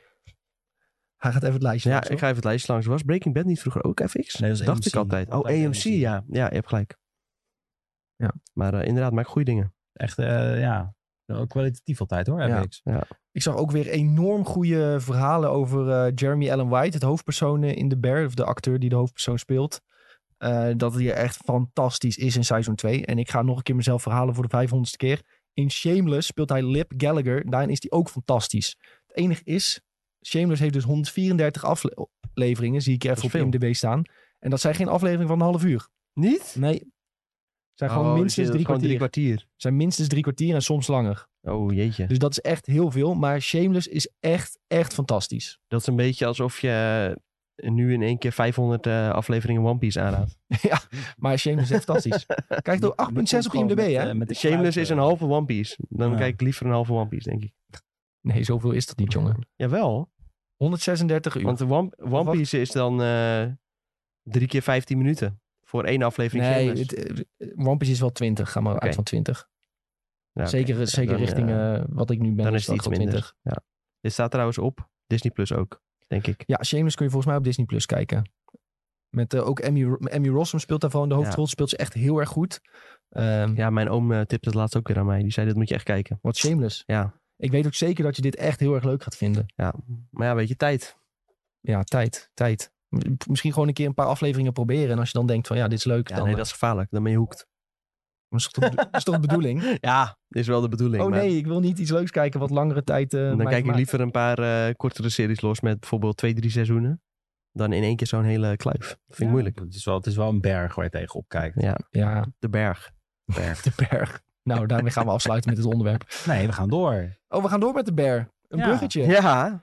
Hij gaat even het lijstje Ja, langs, ik ga even het lijstje langs. Was Breaking Bad niet vroeger ook F X? Nee, dat was Dacht A M C. ik altijd. Oh, Altijd A M A M C, C. ja. Ja, je hebt gelijk. Ja. Maar uh, inderdaad, maak goede dingen. Echt, uh, ja. Nou, kwalitatief altijd hoor, Ja. F X. Ik zag ook weer enorm goede verhalen over eh, Jeremy Allen White, het hoofdpersoon in The Bear, of de acteur die de hoofdpersoon speelt. Uh, dat hij echt fantastisch is in seizoen twee. En ik ga nog een keer mezelf verhalen voor de vijfhonderdste keer. In Shameless speelt hij Lip Gallagher. Daarin is hij ook fantastisch. Het enige is, Shameless heeft dus honderdvierendertig afleveringen, zie ik er even op veel. I M D B staan. En dat zijn geen afleveringen van een half uur. Niet? Nee. Het zijn gewoon Oh, minstens dus drie gewoon kwartier. drie kwartier. Het zijn minstens drie kwartier en soms langer. Oh jeetje. Dus dat is echt heel veel. Maar Shameless is echt, echt fantastisch. Dat is een beetje alsof je nu in één keer vijfhonderd uh, afleveringen One Piece aanraadt. Ja, maar Shameless is fantastisch. Kijk door acht komma zes op I M D B, hè? Met, uh, met de Shameless kluit, is een uh, halve One Piece. Dan Ja. kijk ik liever een halve One Piece, denk ik. Nee, zoveel is dat niet, jongen. Jawel. honderdzesendertig uur. Want de One, One Wat? Piece is dan uh, drie keer vijftien minuten. Voor één aflevering Nee, Shameless. het, uh, One Piece is wel twintig. Ga maar Oké. uit van twintig. Ja, oké. Zeker, Ja, zeker dan, richting uh, uh, wat ik nu ben. dan is het dat iets wel minder. Ja. Dit staat trouwens op Disney Plus ook, denk ik. Ja, Shameless kun je volgens mij op Disney Plus kijken. Met uh, ook Emmy, Emmy Rossum speelt daarvan in de hoofdrol. Ja. Speelt ze echt heel erg goed. Um, Ja, mijn oom uh, tipte het laatst ook weer aan mij. Die zei, dit moet je echt kijken. Wat Shameless. Ja, Ik weet ook zeker dat je dit echt heel erg leuk gaat vinden. ja. Maar ja, weet je, tijd. Ja, tijd. Tijd. M- Misschien gewoon een keer een paar afleveringen proberen. En als je dan denkt van ja, dit is leuk. Ja, dan, nee, uh, dat is gevaarlijk. Dan ben je hoekt. dat is toch de, dat is toch de bedoeling? Ja, is wel de bedoeling. Oh maar nee, ik wil niet iets leuks kijken wat langere tijd... Uh, dan mij kijk ik vermaakt. liever een paar uh, kortere series los met bijvoorbeeld twee, drie seizoenen. Dan in één keer zo'n hele kluif. Dat vind ik ja, moeilijk. Het is, wel, het is wel een berg waar je tegenop kijkt. Ja, Ja, de berg. Berg. de berg. Nou, daarmee gaan we afsluiten met het onderwerp. Nee, we gaan door. Oh, we gaan door met de bear. Een Ja. bruggetje. Ja,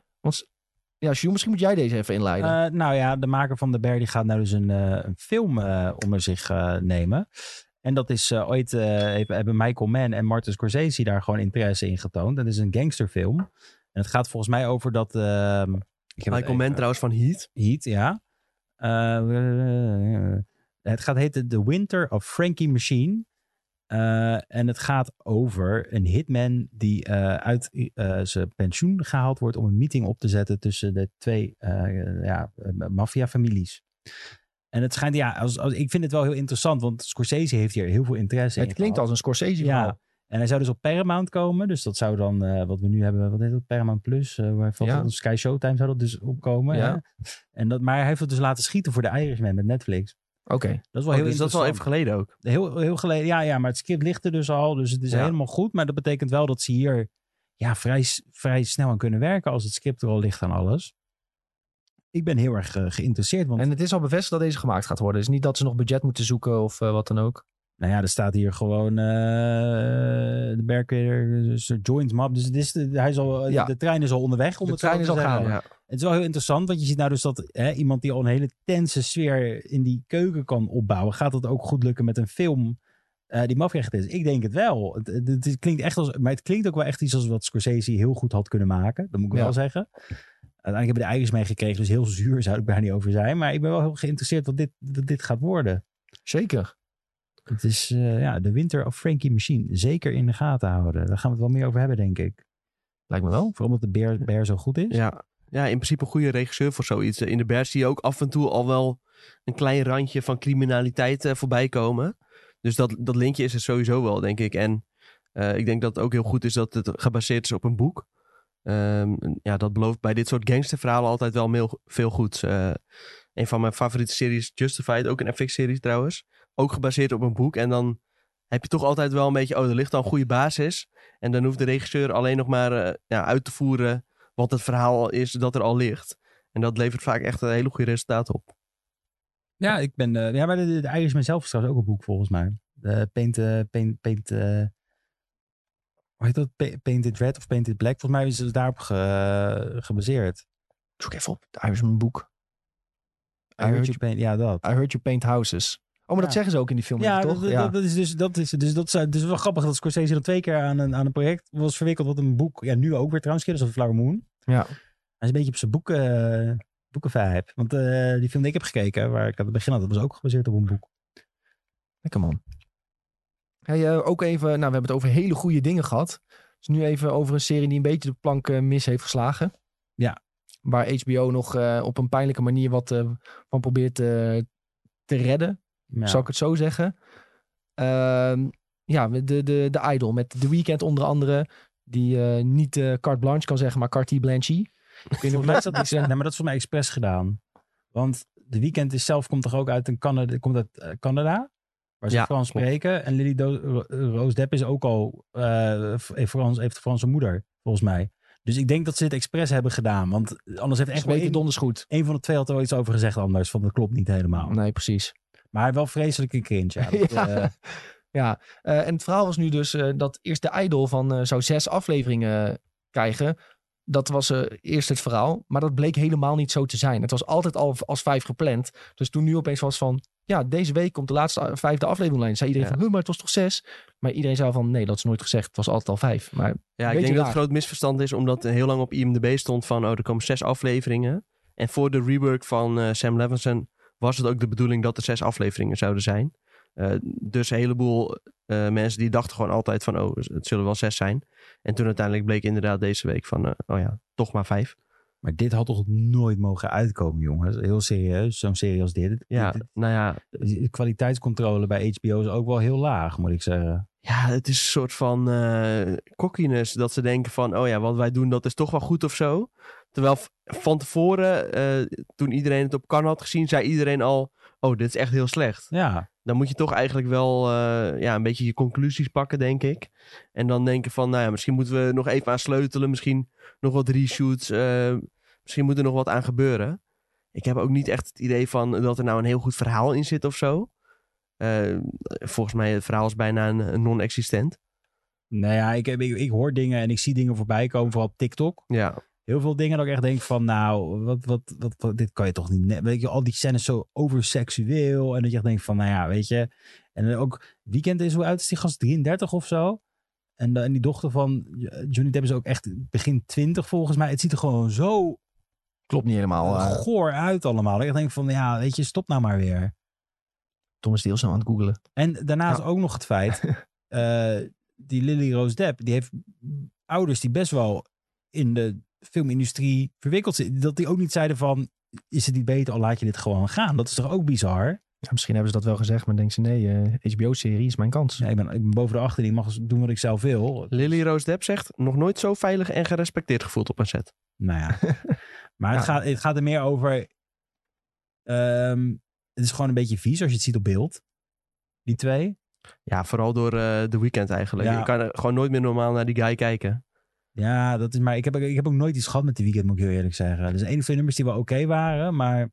Ja, Sjoerd, misschien moet jij deze even inleiden. Uh, nou ja, de maker van The Bear die gaat nou dus een, uh, een film uh, onder zich uh, nemen. En dat is uh, ooit, uh, hebben, hebben Michael Mann en Martin Scorsese daar gewoon interesse in getoond. Dat is een gangsterfilm. En het gaat volgens mij over dat... Uh, ik heb Michael Mann trouwens van Heat. Heat, ja. Uh, het gaat heten The Winter of Frankie Machine. Uh, en het gaat over een hitman die uh, uit uh, zijn pensioen gehaald wordt om een meeting op te zetten tussen de twee uh, ja, maffiafamilies. En het schijnt, ja, als, als, ik vind het wel heel interessant, want Scorsese heeft hier heel veel interesse in. Het klinkt als een Scorsese Ja, verhaal. en hij zou dus op Paramount komen. Dus dat zou dan, uh, wat we nu hebben, wat heet dat, Paramount Plus, uh, waar valt Ja. dat, op Sky Showtime zou dat dus opkomen. Ja. Hè? En dat, maar hij heeft het dus laten schieten voor de Irishman met Netflix. Oké. Dat is wel Oh, heel dus dat is wel even interessant. geleden ook. Heel, heel geleden, ja, ja, maar het script ligt er dus al. Dus het is Ja. helemaal goed. Maar dat betekent wel dat ze hier ja, vrij, vrij snel aan kunnen werken als het script er al ligt aan alles. Ik ben heel erg uh, geïnteresseerd. Want En het is al bevestigd dat deze gemaakt gaat worden. Dus niet dat ze nog budget moeten zoeken of uh, wat dan ook. nou ja, er staat hier gewoon uh, de Berker dus joint map. Dus het is, hij is al, Ja. de trein is al onderweg. Om De het zo trein te is al zeggen. gaande. Ja. Het is wel heel interessant, want je ziet nou dus dat hè, iemand die al een hele tense sfeer in die keuken kan opbouwen, gaat dat ook goed lukken met een film uh, die maffiagecht is? Ik denk het wel. Het, het, het klinkt echt als, maar het klinkt ook wel echt iets als wat Scorsese heel goed had kunnen maken. Dat moet ik Ja. wel zeggen. Uiteindelijk hebben we de Irish meegekregen, dus heel zuur zou ik daar niet over zijn. Maar ik ben wel heel geïnteresseerd wat dit, wat dit gaat worden. Zeker. Het is uh, ja, de Winter of Frankie Machine. Zeker in de gaten houden. Daar gaan we het wel meer over hebben, denk ik. Lijkt me wel. Vooral omdat de Bear, Bear zo goed is. Ja. ja, in principe een goede regisseur voor zoiets. In de Bear zie je ook af en toe al wel een klein randje van criminaliteit uh, voorbij komen. Dus dat, dat linkje is er sowieso wel, denk ik. En uh, ik denk dat het ook heel goed is dat het gebaseerd is op een boek. Um, ja, dat belooft bij dit soort gangsterverhalen altijd wel veel, veel goeds. Uh, een van mijn favoriete series, Justified, ook een F X-serie trouwens. Ook gebaseerd op een boek. En dan heb je toch altijd wel een beetje, oh, er ligt al een goede basis. En dan hoeft de regisseur alleen nog maar uh, ja, uit te voeren wat het verhaal is dat er al ligt. En dat levert vaak echt een hele goede resultaten op. Ja, ik ben. Uh, ja, maar de, de Irishman zelf is trouwens ook een boek volgens mij. De Paint. Uh, paint, paint uh, hoe heet dat? Pa- Painted Red of Painted Black. Volgens mij is het daarop ge, gebaseerd. Zoek even op. De Irishman boek. I heard you paint. Ja, dat. I heard you paint houses. Oh, maar dat Ja. zeggen ze ook in die film, Ja, toch? dat, Ja, dat, dat is dus dat is dus dat is dus wel grappig dat Scorsese dan twee keer aan een aan een project was verwikkeld wat een boek. Ja, nu ook weer trouwens, Killers of the Flower Moon. ja. Hij is een beetje op zijn boeken, uh, boekenvibe. Want uh, die film die ik heb gekeken, waar ik aan het begin had, dat was ook gebaseerd op een boek. Lekker man. Hey, uh, ook even, nou we hebben het over hele goede dingen gehad. Dus nu even over een serie die een beetje de plank uh, mis heeft geslagen. Ja. Waar H B O nog uh, op een pijnlijke manier wat uh, van probeert uh, te redden. Ja. Zal ik het zo zeggen. Uh, ja, de, de, de Idol met The Weeknd onder andere. Die uh, niet uh, carte blanche kan zeggen, maar carte blanche. Ik weet niet of Volgens mij is dat, die niet- zijn- nee, maar dat is volgens mij expres gedaan. Want de Weeknd is zelf komt toch ook uit een Canada, komt uit uh, Canada, waar ze Ja, Frans klopt. spreken. En Lily Do- Ro- Rose Depp is ook al uh, heeft, Frans, heeft een Franse moeder, volgens mij. Dus ik denk dat ze dit expres hebben gedaan. Want anders heeft echt Ze wel weten een, donders goed. een van de twee had er wel iets over gezegd anders. Van dat klopt niet helemaal. Nee, precies. Maar hij wel vreselijk een cringe. Ja, dat, Ja. uh, Ja, uh, en het verhaal was nu dus uh, dat eerst de Idol van uh, zou zes afleveringen krijgen. Dat was uh, eerst het verhaal, maar dat bleek helemaal niet zo te zijn. Het was altijd al als vijf gepland. Dus toen nu opeens was van, ja, deze week komt de laatste vijfde aflevering online. Zei iedereen Ja. van, huh, maar het was toch zes? Maar iedereen zei van, nee, dat is nooit gezegd. Het was altijd al vijf. Maar Ja, ik Beetje denk dat het raar. een groot misverstand is, omdat er heel lang op I M D B stond van, oh, er komen zes afleveringen. En voor de rework van uh, Sam Levinson was het ook de bedoeling dat er zes afleveringen zouden zijn. Uh, dus een heleboel uh, mensen die dachten gewoon altijd van, oh, het zullen wel zes zijn. En toen uiteindelijk bleek inderdaad deze week van, uh, oh ja, toch maar vijf. maar dit had toch nooit mogen uitkomen, jongens. Heel serieus, zo'n serie als dit. Ja, Dit- nou ja, De kwaliteitscontrole bij H B O is ook wel heel laag, moet ik zeggen. ja, het is een soort van uh, cockiness dat ze denken van, oh ja, wat wij doen, dat is toch wel goed of zo. Terwijl v- van tevoren, uh, toen iedereen het op kan had gezien, zei iedereen al, oh, dit is echt heel slecht. Ja, Dan moet je toch eigenlijk wel uh, ja, een beetje je conclusies pakken, denk ik. En dan denken van, nou ja, misschien moeten we nog even aan sleutelen. Misschien nog wat reshoots. Uh, misschien moet er nog wat aan gebeuren. Ik heb ook niet echt het idee van dat er nou een heel goed verhaal in zit of zo. Uh, volgens mij het verhaal is bijna een, een non-existent. nou ja, ik, heb, ik, ik hoor dingen en ik zie dingen voorbij komen, vooral op TikTok. Ja, Heel veel dingen dat ik echt denk van, nou, wat, wat, wat, wat, dit kan je toch niet... net- Weet je, al die scènes zo overseksueel. En dat je echt denkt van, nou ja, weet je. En dan ook, Weekend is, hoe oud is die gast? drieëndertig of zo? En, de, en die dochter van Johnny Depp is ook echt begin twintig volgens mij. Het ziet er gewoon zo klopt niet helemaal. Uh, goor uit allemaal. Dat ik denk van, ja, weet je, stop nou maar weer. Tom is heel snel aan het googelen. En daarnaast Ja. ook nog het feit, uh, die Lily Rose Depp, die heeft ouders die best wel in de filmindustrie verwikkeld zitten. Dat die ook niet zeiden van, is het niet beter, al laat je dit gewoon gaan. Dat is toch ook bizar? Ja, misschien hebben ze dat wel gezegd, maar denken ze nee, uh, H B O-serie is mijn kans. Ja, ik, ben, ik ben boven de achttien, ik mag doen wat ik zelf wil. Lily Rose Depp zegt, nog nooit zo veilig en gerespecteerd gevoeld op een set. Nou ja, maar het, Ja. gaat, het gaat er meer over, um, het is gewoon een beetje vies als je het ziet op beeld. Die twee. Ja, vooral door uh, The Weeknd eigenlijk. Ja. Je kan er gewoon nooit meer normaal naar die guy kijken. Ja, dat is maar. Ik heb, ik heb ook nooit iets gehad met die Weeknd, moet ik heel eerlijk zeggen. Er zijn één of twee nummers die wel oké okay waren, maar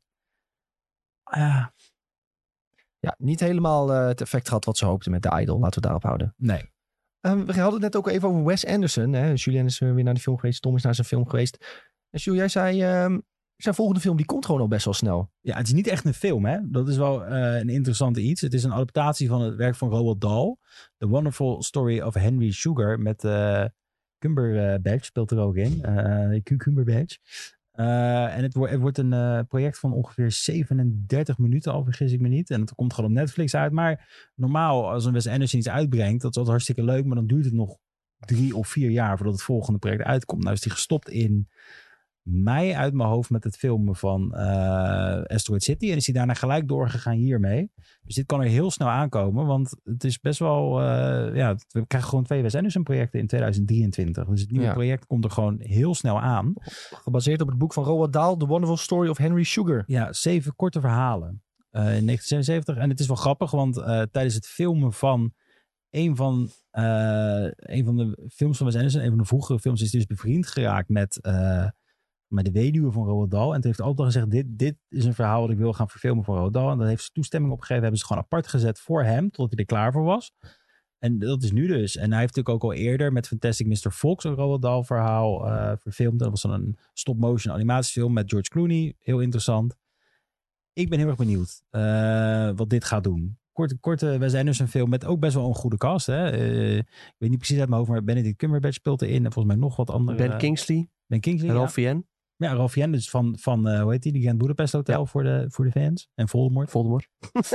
ja. Ja, niet helemaal uh, het effect gehad wat ze hoopten met de Idol. Laten we daarop houden. Nee. Um, we hadden het net ook even over Wes Anderson. Hè? Julien is weer naar de film geweest. Tom is naar zijn film geweest. En Jules, jij zei, um, zijn volgende film die komt gewoon al best wel snel. Ja, het is niet echt een film, hè. Dat is wel uh, een interessante iets. Het is een adaptatie van het werk van Roald Dahl. The Wonderful Story of Henry Sugar met uh, Cumberbatch speelt er ook in. Uh, Cumberbatch. Uh, en het, wo- het wordt een uh, project van ongeveer zevenendertig minuten, al vergis ik me niet. En het komt gewoon op Netflix uit. Maar normaal, als een Wes Anderson iets uitbrengt, dat is altijd hartstikke leuk. Maar dan duurt het nog drie of vier jaar voordat het volgende project uitkomt. Nou is die gestopt in mei uit mijn hoofd met het filmen van uh, Asteroid City. En is hij daarna gelijk doorgegaan hiermee. Dus dit kan er heel snel aankomen. Want het is best wel... Uh, ja, we krijgen gewoon twee Wes Anderson projecten in tweeduizend drieëntwintig. Dus het nieuwe Ja. project komt er gewoon heel snel aan. Gebaseerd op het boek van Roald Dahl, The Wonderful Story of Henry Sugar. Ja, zeven korte verhalen. Uh, in negentien zevenenzeventig. En het is wel grappig, want uh, tijdens het filmen van een van, uh, een van de films van Wes Anderson, een van de vroegere films, is hij dus bevriend geraakt met... Uh, met de weduwe van Roald Dahl. En toen heeft hij altijd al gezegd, dit, dit is een verhaal wat ik wil gaan verfilmen voor Roald Dahl. En daar heeft ze toestemming op gegeven. Hebben ze gewoon apart gezet voor hem, totdat hij er klaar voor was. En dat is nu dus. En hij heeft natuurlijk ook al eerder met Fantastic mister Fox een Roald Dahl verhaal uh, verfilmd. Dat was dan een stop-motion animatiefilm met George Clooney. Heel interessant. Ik ben heel erg benieuwd uh, wat dit gaat doen. Korte, korte Wes Anderson film met ook best wel een goede cast. Hè? Uh, ik weet niet precies uit mijn hoofd, maar Benedict Cumberbatch speelt erin. En volgens mij nog wat andere. Ben Kingsley. Ben Kingsley, Ralph Fiennes. Ja, Ralph Fiennes dus van, van uh, hoe heet die? De Grand Budapest Hotel Ja. voor, de, voor de fans. En Voldemort. Voldemort.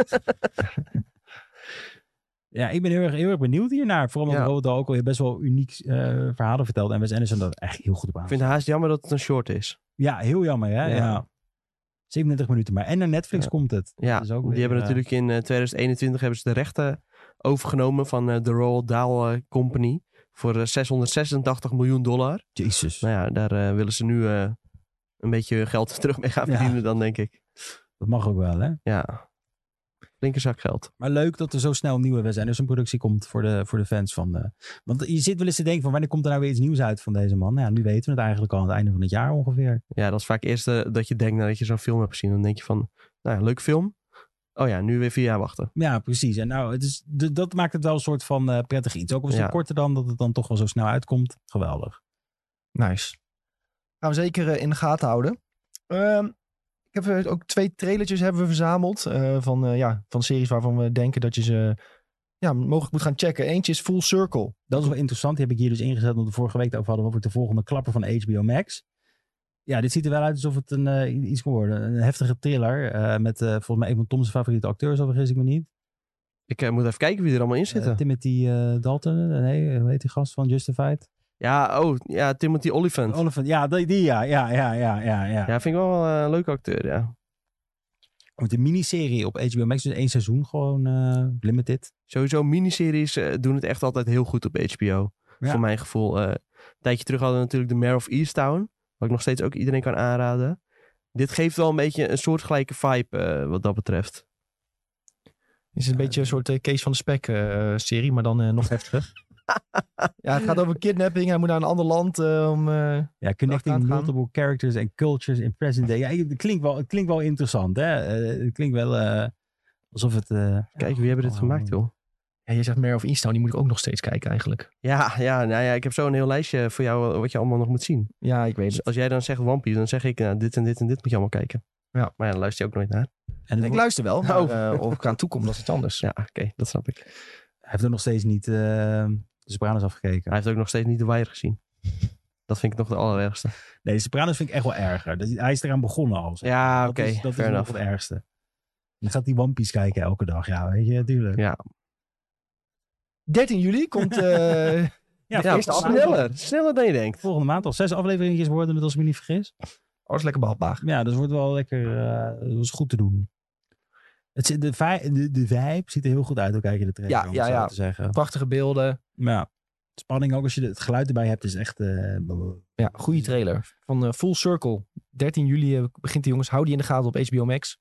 Ja, ik ben heel erg, heel erg benieuwd hiernaar. Vooral omdat Ja. Roald Dahl ook al best wel uniek uh, verhalen vertelt. En Wes Anderson dat echt heel goed op aan. Ik vind het haast jammer dat het een short is. Ja, heel jammer hè. Ja. Ja. zevenentwintig minuten maar. En naar Netflix Ja. komt het. Ja, Dat is ook die weer, hebben uh, natuurlijk in uh, twintig eenentwintig hebben ze de rechten overgenomen van uh, de Roald Dahl uh, Company voor uh, zeshonderdzesentachtig miljoen dollar. Jezus. Nou ja, daar uh, willen ze nu uh, een beetje hun geld terug mee gaan Ja. verdienen dan, denk ik. Dat mag ook wel, hè? Ja, flinke zak geld. Maar leuk dat er zo snel een nieuwe zijn. Dus een productie komt voor de, voor de fans van... Uh, want je zit wel eens te denken van... wanneer komt er nou weer iets nieuws uit van deze man? Nou ja, nu weten we het eigenlijk al aan het einde van het jaar ongeveer. Ja, dat is vaak eerst uh, dat je denkt nadat je zo'n film hebt gezien. Dan denk je van, nou ja, leuke film. Oh ja, nu weer vier jaar wachten. Ja, precies. En nou, het is, d- dat maakt het wel een soort van uh, prettig iets. Ook al is het Ja. korter dan, dat het dan toch wel zo snel uitkomt. Geweldig. Nice. Gaan we zeker uh, in de gaten houden. Um, ik heb uh, ook twee trailertjes hebben we verzameld. Uh, van, uh, ja, van series waarvan we denken dat je ze ja, mogelijk moet gaan checken. Eentje is Full Circle. Dat is wel interessant. Die heb ik hier dus ingezet. Want de vorige week over hadden we over de volgende klapper van H B O Max. Ja, dit ziet er wel uit alsof het een, uh, iets moet worden. Een heftige thriller. Uh, met uh, volgens mij een van Tom's favoriete acteurs, of vergis ik me niet. Ik uh, moet even kijken wie er allemaal in zitten. Uh, Timothy uh, Dalton. Nee, hoe heet die gast van Justified? Ja, oh, ja, Timothy Olyphant. Olyphant, ja, die, die ja, ja, ja, ja, ja. Ja, Ja, vind ik wel uh, een leuke acteur, ja. Met een miniserie op H B O Max, dus één seizoen gewoon uh, limited. Sowieso, miniseries uh, doen het echt altijd heel goed op H B O. Ja. Voor mijn gevoel. Uh, een tijdje terug hadden we natuurlijk The Mayor of Easttown. Wat ik nog steeds ook iedereen kan aanraden. Dit geeft wel een beetje een soortgelijke vibe uh, wat dat betreft. Is een beetje een soort uh, Kees van de Spek uh, serie, maar dan uh, nog heftiger. Ja, het gaat over kidnapping. Hij moet naar een ander land uh, om... Uh, ja, connecting multiple characters and cultures in present day. Ja, het klinkt wel, het klinkt wel interessant, hè? Uh, het klinkt wel uh, alsof het... Uh, Kijk, wie hebben dit oh, gemaakt, joh? Ja, je zegt Mayor of Easttown, die moet ik ook nog steeds kijken eigenlijk. Ja, ja, nou ja, ik heb zo een heel lijstje voor jou wat je allemaal nog moet zien. Ja, ik weet Dus het. als jij dan zegt One Piece, dan zeg ik nou, dit en dit en dit moet je allemaal kijken. Ja. Maar ja, dan luister je ook nooit naar. En Ik het, luister wel, maar Oh. uh, of ik aan toekom, dat is iets anders. Ja, oké, okay, dat snap ik. hij heeft er nog steeds niet uh, de Sopranos afgekeken. Hij heeft ook nog steeds niet The Wire gezien. Dat vind ik nog de allerergste. Nee, de Sopranos vind ik echt wel erger. Dat- Hij is eraan begonnen al. zeg. Ja, Dat oké, is- Dat is fair nog enough. het ergste. Dan gaat hij One Piece kijken elke dag. Ja, weet je, natuurlijk. Ja, dertien juli komt... Uh, Ja, ja eerste sneller. Sneller dan je denkt. Volgende maand al zes afleveringetjes worden het, als ik me niet vergis. alles lekker behapbaar. Ja, dus wordt wel lekker uh, dat is goed te doen. Het, zit- de, vi- de, de vibe ziet er heel goed uit, ook kijk je de trailer. Ja, om ja, het zo ja. te zeggen. Prachtige beelden. Maar ja, spanning ook als je het geluid erbij hebt, is echt... Uh, Ja, goede trailer. Van uh, Full Circle. dertien juli uh, begint de jongens. Hou die in de gaten op H B O Max.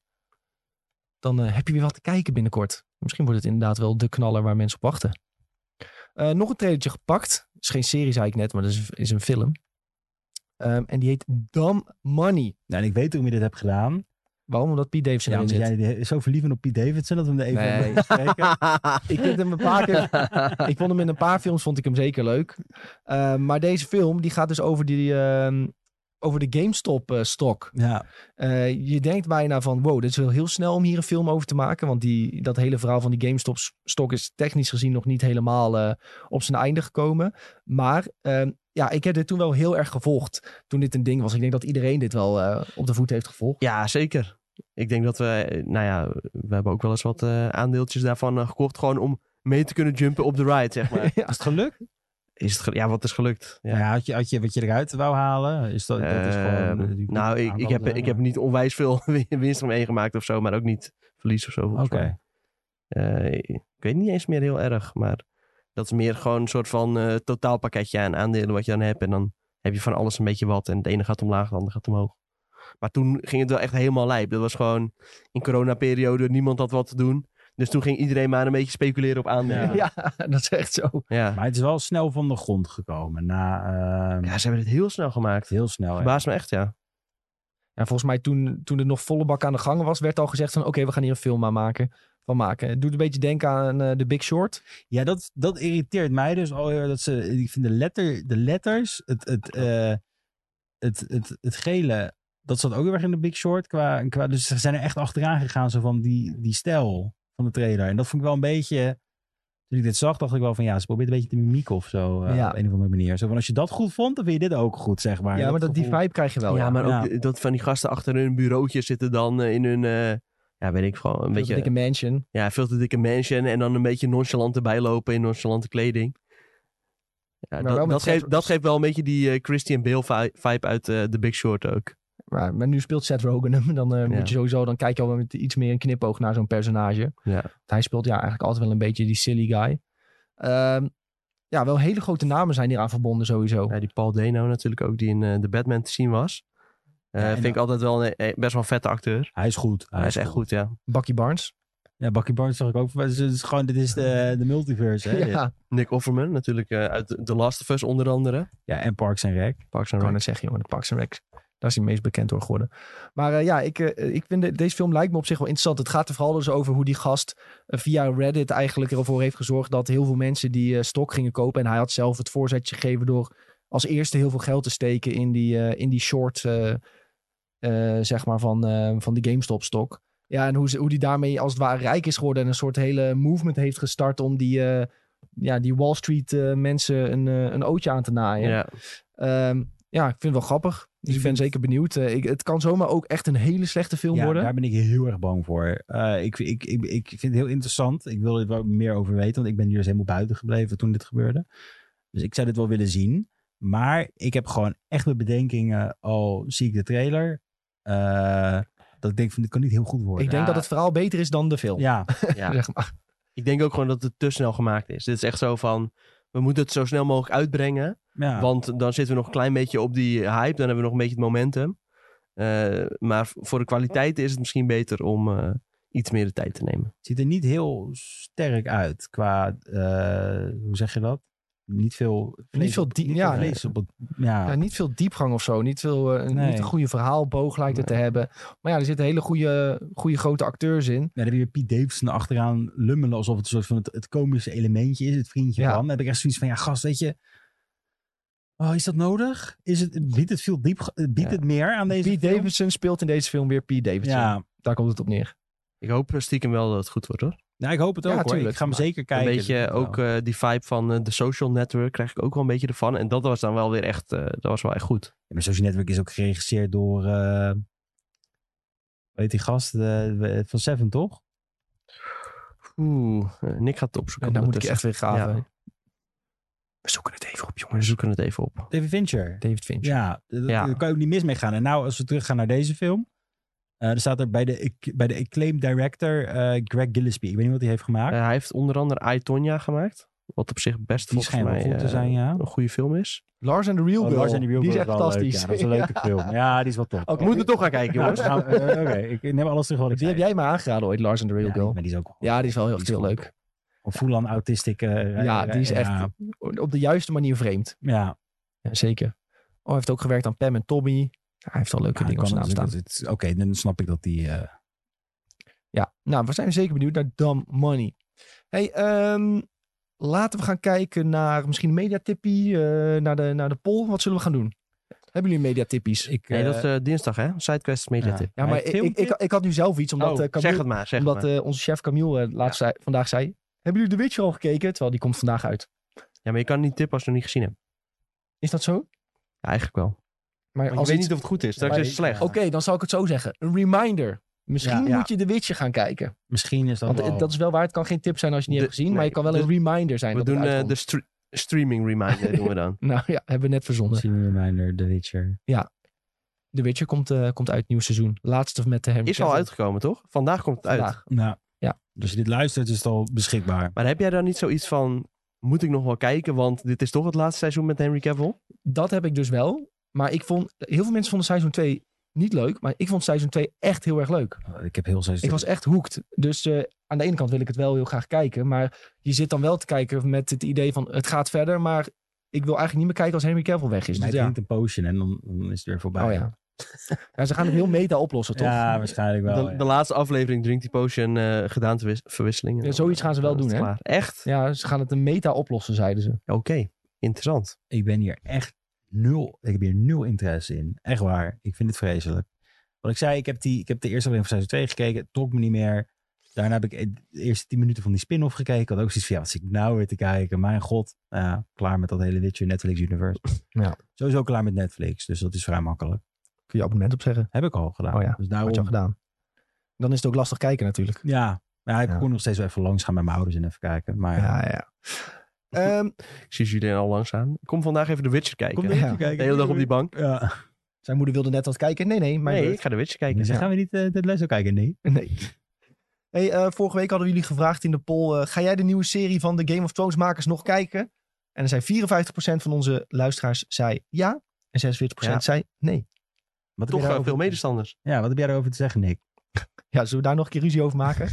Dan uh, heb je weer wat te kijken binnenkort. Misschien wordt het inderdaad wel de knaller waar mensen op wachten. Uh, nog een trailertje gepakt. Het is geen serie, zei ik net, maar dat is, is een film. Um, en die heet Dumb Money. Nou, en ik weet hoe je dit hebt gedaan. Waarom? Omdat Pete Davidson Ja, erin omdat zit. jij is zo verliefd op Pete Davidson dat we hem er even Nee. mee bespreken. Ik vind hem een paar keer... ik vond hem in een paar films vond ik hem zeker leuk. Uh, maar deze film die gaat dus over, die, uh, over de GameStop-stok. Ja, Uh, je denkt bijna van, wow, dit is wel heel snel om hier een film over te maken. Want die, dat hele verhaal van die GameStop-stok is technisch gezien nog niet helemaal uh, op zijn einde gekomen. Maar uh, ja, ik heb dit toen wel heel erg gevolgd toen dit een ding was. Ik denk dat iedereen dit wel uh, op de voet heeft gevolgd. Ja, zeker. Ik denk dat we, nou ja, we hebben ook wel eens wat uh, aandeeltjes daarvan uh, gekocht. Gewoon om mee te kunnen jumpen op de ride, zeg maar. Ja. is het gelukt? Is het ge- ja, wat is gelukt? Ja. Ja, ja had, je, had je wat je eruit wou halen? Is dat, dat is gewoon... Uh, uh, die- nou, ik, ik, heb, ik heb niet onwijs veel winst ermee gemaakt of zo, maar ook niet verlies of zo. Oké. Okay. Uh, ik weet niet eens meer heel erg, maar dat is meer gewoon een soort van uh, totaalpakketje aan aandelen wat je dan hebt. En dan heb je van alles een beetje wat en het ene gaat omlaag, het andere gaat omhoog. Maar toen ging het wel echt helemaal lijp. Dat was gewoon in coronaperiode, niemand had wat te doen. Dus toen ging iedereen maar een beetje speculeren op aandelen. Ja, dat is echt zo. Ja, Maar het is wel snel van de grond gekomen. Na, uh, ja ze hebben het heel snel gemaakt. heel snel. Verbaast me echt, ja. En volgens mij toen, toen het nog volle bak aan de gang was, werd al gezegd van oké, okay, we gaan hier een film aan maken, van maken. Het doet een beetje denken aan uh, The Big Short. Ja, dat, dat irriteert mij dus alweer. Dat ze, ik vind de, letter, de letters, het, het, uh, het, het, het gele, dat zat ook heel erg in de Big Short. Qua, qua, dus ze zijn er echt achteraan gegaan, zo van die, die stijl van de trailer. En dat vond ik wel een beetje, toen ik dit zag, dacht ik wel van ja, ze probeert een beetje te mimieken of zo. Uh, Ja. Op een of andere manier. Zo van als je dat goed vond, dan vind je dit ook goed, zeg maar. Ja, maar dat, die gevoel- vibe krijg je wel. ja, Ja, maar ook Ja. d- dat van die gasten achter hun bureautje zitten dan uh, in hun, uh, ja, weet ik gewoon, een beetje, dikke mansion. ja, veel te dikke mansion en dan een beetje nonchalant erbij lopen in nonchalante kleding. Ja, Maar wel dat, met dat, geeft, zes- dat geeft wel een beetje die uh, Christian Bale vi- vibe uit uh, The Big Short ook. Maar, maar nu speelt Seth Rogen hem. Dan uh, Ja. moet je sowieso, dan kijk je al met iets meer een knipoog naar zo'n personage. Ja. Hij speelt ja eigenlijk altijd wel een beetje die silly guy. Ehm, ja, wel hele grote namen zijn hier aan verbonden sowieso. Ja, die Paul Dano natuurlijk ook, die in uh, de Batman te zien was. Uh, Ja, en vind ik altijd wel een, eh, best wel een vette acteur. Hij is goed. Hij is echt goed, ja. Bucky Barnes. Ja, Bucky Barnes zag ik ook. Het is, het is gewoon, dit is de, de multiverse. Hè, dit. Ja, Nick Offerman natuurlijk uh, uit The Last of Us onder andere. ja, en Parks and Rec. Parks ik and kan Rec. het zeggen, jongen. De Parks and Rec. Daar is hij meest bekend door geworden. Maar uh, ja, ik, uh, ik vind de, deze film lijkt me op zich wel interessant. Het gaat er vooral dus over hoe die gast uh, via Reddit eigenlijk ervoor heeft gezorgd dat heel veel mensen die uh, stok gingen kopen. En hij had zelf het voorzetje gegeven door als eerste heel veel geld te steken in die, uh, in die short, uh, uh, zeg maar, van, uh, van die GameStop stok. Ja, en hoe, ze, hoe die daarmee als het ware rijk is geworden en een soort hele movement heeft gestart om die, uh, ja, die Wall Street uh, mensen een, uh, een ootje aan te naaien. Ja. Um, ja, ik vind het wel grappig. Dus ik ben zeker benieuwd. Uh, ik, het kan zomaar ook echt een hele slechte film Ja, worden. daar ben ik heel erg bang voor. Uh, ik, ik, ik, ik vind het heel interessant. Ik wil er wel meer over weten, want ik ben hier dus helemaal buiten gebleven toen dit gebeurde. Dus ik zou dit wel willen zien. Maar ik heb gewoon echt mijn bedenkingen, al zie ik de trailer, uh, dat ik denk van dit kan niet heel goed worden. Ik denk Ja. dat het verhaal beter is dan de film. Ja, Ja. Zeg maar. Ik denk ook gewoon dat het te snel gemaakt is. Dit is echt zo van, we moeten het zo snel mogelijk uitbrengen. ja. Want dan zitten we nog een klein beetje op die hype. Dan hebben we nog een beetje het momentum. Uh, maar voor de kwaliteit is het misschien beter om uh, iets meer de tijd te nemen. Het ziet er niet heel sterk uit qua, uh, hoe zeg je dat? Niet veel vlees Niet veel op- die- niet ja, veel vlees op het- ja. Ja, niet veel diepgang of zo. Niet, veel, uh, Nee. niet een goede verhaalboog lijkt het te hebben. Maar ja, er zitten hele goede, goede grote acteurs in. Ja, dan heb je Pete Davidson achteraan lummelen alsof het een soort van het, het komische elementje is, het vriendje Ja. van. Dan heb ik echt zoiets van, ja gast, weet je, oh, is dat nodig? Is het, biedt het veel diep, biedt Ja. het meer aan deze Pete film? Davidson speelt in deze film weer Pete Davidson. Ja, Daar komt het op neer. Ik hoop stiekem wel dat het goed wordt, hoor. nou, ik hoop het ook Ja, hoor. tuurlijk. Ik ga hem Maar zeker kijken. Een beetje Dat ook wel. uh, die vibe van uh, The Social Network krijg ik ook wel een beetje ervan. En dat was dan wel weer echt, uh, dat was wel echt goed. Ja, maar Social Network is ook geregisseerd door, uh, weet die gast uh, van Seven, toch? Oeh, uh, Nick gaat het opzoeken. En daar moet ik echt weer graven. Ja. We zoeken het even op, We jongens. zoeken het even op. David Fincher. David Fincher. Ja, d- Ja. daar kan je ook niet mis mee gaan. En nou, als we teruggaan naar deze film. Uh, er staat er bij de, bij de acclaimed director uh, Greg Gillespie. Ik weet niet wat hij heeft gemaakt. Uh, hij heeft onder andere I, Tonya gemaakt. Wat op zich best Die volgens schijnt wel mij goed te uh, zijn, ja. een goede film is. Lars and the Real Oh, Girl. Lars and the Real die is Girl echt wel leuk, fantastisch. ja. Dat is een leuke film. Ja, die is wel top. Oké. We moeten toch gaan kijken, Nou, jongens. we gaan- uh, Oké, ik neem alles terug wat ik Die heb zei. jij me aangeraden ooit, Lars and the Real Ja, Girl. die- maar die is ook Ja, die is wel heel, die is heel goed. leuk. Of full-on autistic. uh, Ja, die is echt Ja, op de juiste manier vreemd. ja. Ja, zeker. Oh, hij heeft ook gewerkt aan Pam en Tommy. Ja, hij heeft al leuke Ja, dingen op kan zijn naam het- staan. het- Oké, dan snap ik dat die... uh, Ja, nou, we zijn zeker benieuwd naar Dumb Money. Hey, um, laten we gaan kijken naar misschien een mediatippie, uh, naar, de, naar de poll. Wat zullen we gaan doen? Hebben jullie mediatippies? ik, Nee, uh, dat is uh, dinsdag, hè? Sidequest Media ja. Tip. Ja, maar Hij ik, ik, filmt ik, ik had nu zelf iets, omdat, Oh, uh, Camille, zeg het maar, zeg omdat het maar. uh, onze chef Camille uh, laatst zei, vandaag zei... Hebben jullie The Witcher al gekeken? Terwijl die komt vandaag uit. Ja, maar je kan niet tippen als je het nog niet gezien hebt. Is dat zo? Ja, eigenlijk wel. Maar Want je als weet iets- niet of het goed is. Straks Maar- is het slecht. Ja. Oké, dan zal ik het zo zeggen. Een reminder. Misschien Ja. moet je The Witcher gaan kijken. Misschien is dat Want wel... uh, dat is wel waar. Het kan geen tip zijn als je het niet De- hebt gezien. Maar nee, je kan wel de- een reminder zijn We dat het doen uh, uitkomt. de stre- streaming reminder doen we dan. Nou ja, hebben we net verzonnen. Misschien een reminder, The Witcher. The Witcher komt, uh, komt uit nieuw seizoen. Laatste met de Henry Is al Cavill. uitgekomen, toch? Vandaag komt het uit. Vandaag. Nou, Ja. Dus als je dit luistert, is het al beschikbaar. Maar heb jij dan niet zoiets van... Moet ik nog wel kijken, want dit is toch het laatste seizoen met Henry Cavill? Dat heb ik dus wel. Maar ik vond... Heel veel mensen vonden seizoen twee niet leuk. Maar ik vond seizoen twee echt heel erg leuk. Ik heb heel seizoen... Ik was echt hooked. Dus uh, aan de ene kant wil ik het wel heel graag kijken. Maar je zit dan wel te kijken met het idee van... Het gaat verder, maar ik wil eigenlijk niet meer kijken als Henry Cavill weg is. Hij Dus ja. drinkt een potion en dan, dan is het weer voorbij. Oh ja. Ja, ze gaan het heel meta oplossen, toch? Ja, waarschijnlijk wel. de, ja. de laatste aflevering drinkt die potion uh, gedaanteverwisseling. Ja, zoiets gaan ze wel Dan is doen, het hè? klaar. Echt? Ja, ze gaan het een meta oplossen, zeiden ze. Oké, okay. Interessant. Ik ben hier echt nul... Ik heb hier nul interesse in. Echt waar. Ik vind het vreselijk. Wat ik zei, ik heb, die, ik heb de eerste aflevering van seizoen twee gekeken. Het trok me niet meer. Daarna heb ik de eerste tien minuten van die spin-off gekeken. Ik had ook zoiets van, ja, wat zit ik nou weer te kijken? Mijn god. Nou ja, klaar met dat hele Witcher Netflix universe. Ja. Sowieso klaar met Netflix. Dus dat is vrij makkelijk. Kun je abonnement opzeggen? Heb ik al gedaan. Oh ja, dus daarom... had je al gedaan. Dan is het ook lastig kijken natuurlijk. Ja, maar ik Ja. kon nog steeds wel even langs gaan met mijn ouders en even kijken. Maar Ja, ja. Um, Ik zie jullie al langs aan. Ik kom vandaag even de Witcher kijken. Kom er even Ja. kijken. De hele dag op die bank. Ja. Zijn moeder wilde net wat kijken. Nee, nee. Mijn Nee, beurt. ik ga de Witcher kijken. Dus dan Ja. gaan we niet uh, dit les ook kijken, nee. Nee. Hey, uh, vorige week hadden we jullie gevraagd in de poll... Uh, ga jij de nieuwe serie van de Game of Thrones makers nog kijken? En er zei vierenvijftig procent van onze luisteraars zei ja. En zesenveertig procent Ja. zei nee. Wat heb Toch jij uh, daarover- veel medestanders. Ja, wat heb jij daarover te zeggen, Nick? Ja, zullen we daar nog een keer ruzie over maken?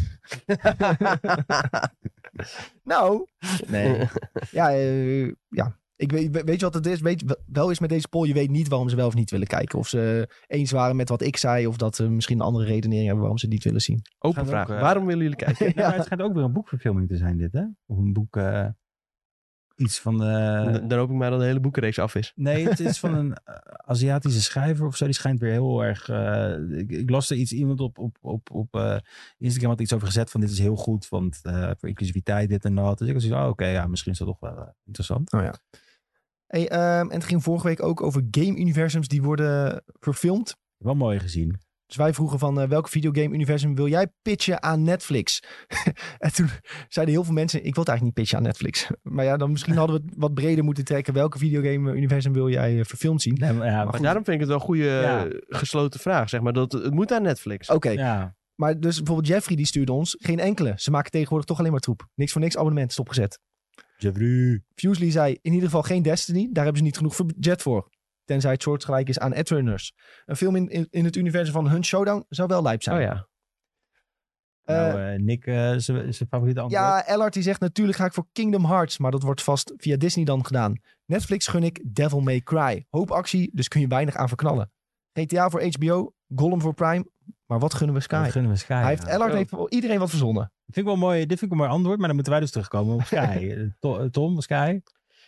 Nou, nee. Ja, uh, ja. Ik weet, weet je wat het is? Weet, wel is met deze poll, je weet niet waarom ze wel of niet willen kijken. Of ze eens waren met wat ik zei, of dat ze misschien een andere redenering hebben waarom ze het niet willen zien. Open Gaan we vraag. ook, uh, Waarom willen jullie kijken? Ja, maar het schijnt ook weer een boekverfilming te zijn, dit, hè? Of een boek... Uh, iets van... Uh... Dan, dan hoop ik maar dat de hele boekenreeks af is. Nee, het is van een uh, Aziatische schrijver of zo. Die schijnt weer heel erg... Uh, ik, ik las er iets, iemand op, op, op, op uh, Instagram had iets over gezet van dit is heel goed, want uh, voor inclusiviteit dit en dat. Dus ik was zo, oh, oké, okay, ja, misschien is dat toch wel uh, interessant. Oh ja. Hey, um, en het ging vorige week ook over game-universums die worden verfilmd. Wel mooi gezien. Dus wij vroegen van uh, welke videogame-universum wil jij pitchen aan Netflix? En toen zeiden heel veel mensen, ik wil het eigenlijk niet pitchen aan Netflix. Maar ja, dan misschien hadden we het wat breder moeten trekken. Welke videogame-universum wil jij uh, verfilmd zien? Nee, maar ja, Maar daarom vind ik het wel een goede Ja. uh, gesloten vraag. Zeg maar. dat, het moet aan Netflix. Oké, okay. ja. Maar dus bijvoorbeeld Jeffrey die stuurde ons, geen enkele. Ze maken tegenwoordig toch alleen maar troep. Niks voor niks abonnement stopgezet. Jeffrey. Fusely zei in ieder geval geen Destiny. Daar hebben ze niet genoeg budget voor. Tenzij het soortgelijk is aan Edgerunners. Een film in, in, in het universum van Hunt Showdown zou wel lijp zijn. Oh ja. Uh, nou, uh, Nick, uh, zijn favoriete antwoord? Ja, Ellard die zegt natuurlijk ga ik voor Kingdom Hearts. Maar dat wordt vast via Disney dan gedaan. Netflix gun ik Devil May Cry. Hoop actie, dus kun je weinig aan verknallen. G T A voor H B O, Gollum voor Prime. Maar wat gunnen we Sky? Wat gunnen we Sky? Hij heeft, Ellard Oh. heeft voor iedereen wat verzonnen. Dat vind ik wel mooi. Dit vind ik een mooi antwoord, maar dan moeten wij dus terugkomen op Sky. to, Tom, Sky?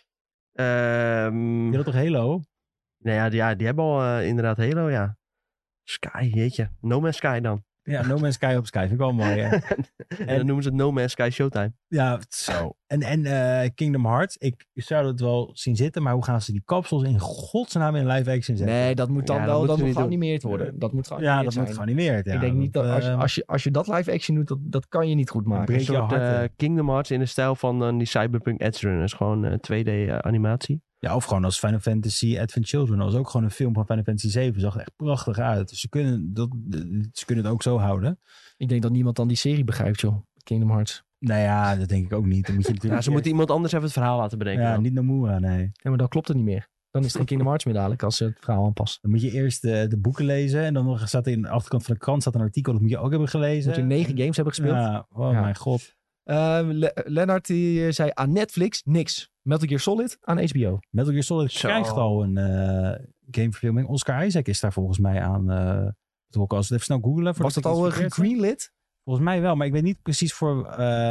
Um, Je had toch Halo? Nou ja, die, ja, die hebben al uh, inderdaad Halo, ja. Sky, jeetje. No Man's Sky dan. Ja, No Man's Sky op Sky. Vind ik wel mooi. Hè? En dan noemen ze het No Man's Sky Showtime. Ja, zo. En, en uh, Kingdom Hearts. Ik zou het wel zien zitten, maar hoe gaan ze die kapsels in godsnaam in live action zetten? Nee, dat moet dan Ja, dat wel moeten dat we moet niet geanimeerd worden. Dat moet Ja, geanimeerd dat zijn. moet geanimeerd. Ja. Ik denk niet dat als, je, uh, als, je, als je dat live action doet, dat, dat kan je niet goed maken. breek Een je soort hart, uh, hè. Kingdom Hearts in de stijl van uh, die Cyberpunk Edge Runners. Gewoon uh, twee D uh, animatie. Ja, of gewoon als Final Fantasy Advent Children. Dat was ook gewoon een film van Final Fantasy zeven. Zag er echt prachtig uit. Dus ze kunnen, dat, ze kunnen het ook zo houden. Ik denk dat niemand dan die serie begrijpt, joh. Kingdom Hearts. Nou ja, dat denk ik ook niet. Dan moet je natuurlijk Ja, ze moeten iemand anders even het verhaal laten bedenken. Ja, dan. niet Nomura, nee. Ja, maar dan klopt het niet meer. Dan is het geen Kingdom Hearts meer dadelijk als ze het verhaal aanpassen. Dan moet je eerst de, de boeken lezen. En dan nog staat er in de achterkant van de krant staat een artikel. Dat moet je ook hebben gelezen. Moet je negen games hebben gespeeld. Ja, oh Ja. mijn god. Uh, Le- Lennart die zei aan Netflix niks. Metal Gear Solid aan H B O. Metal Gear Solid Zo. krijgt al een uh, gameverfilming. Oscar Isaac is daar volgens mij aan uh, betrokken. Als we het even snel googlen. Was dat al uh, gegreenlit? Volgens mij wel, maar ik weet niet precies voor,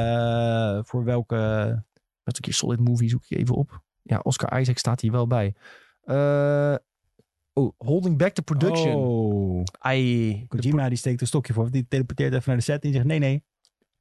uh, voor welke... Metal Gear Solid movie zoek ik even op. Ja, Oscar Isaac staat hier wel bij. Uh, oh, Holding Back the Production. Oh. Ai. Kojima die steekt een stokje voor. Die teleporteert even naar de set en die zegt nee, nee.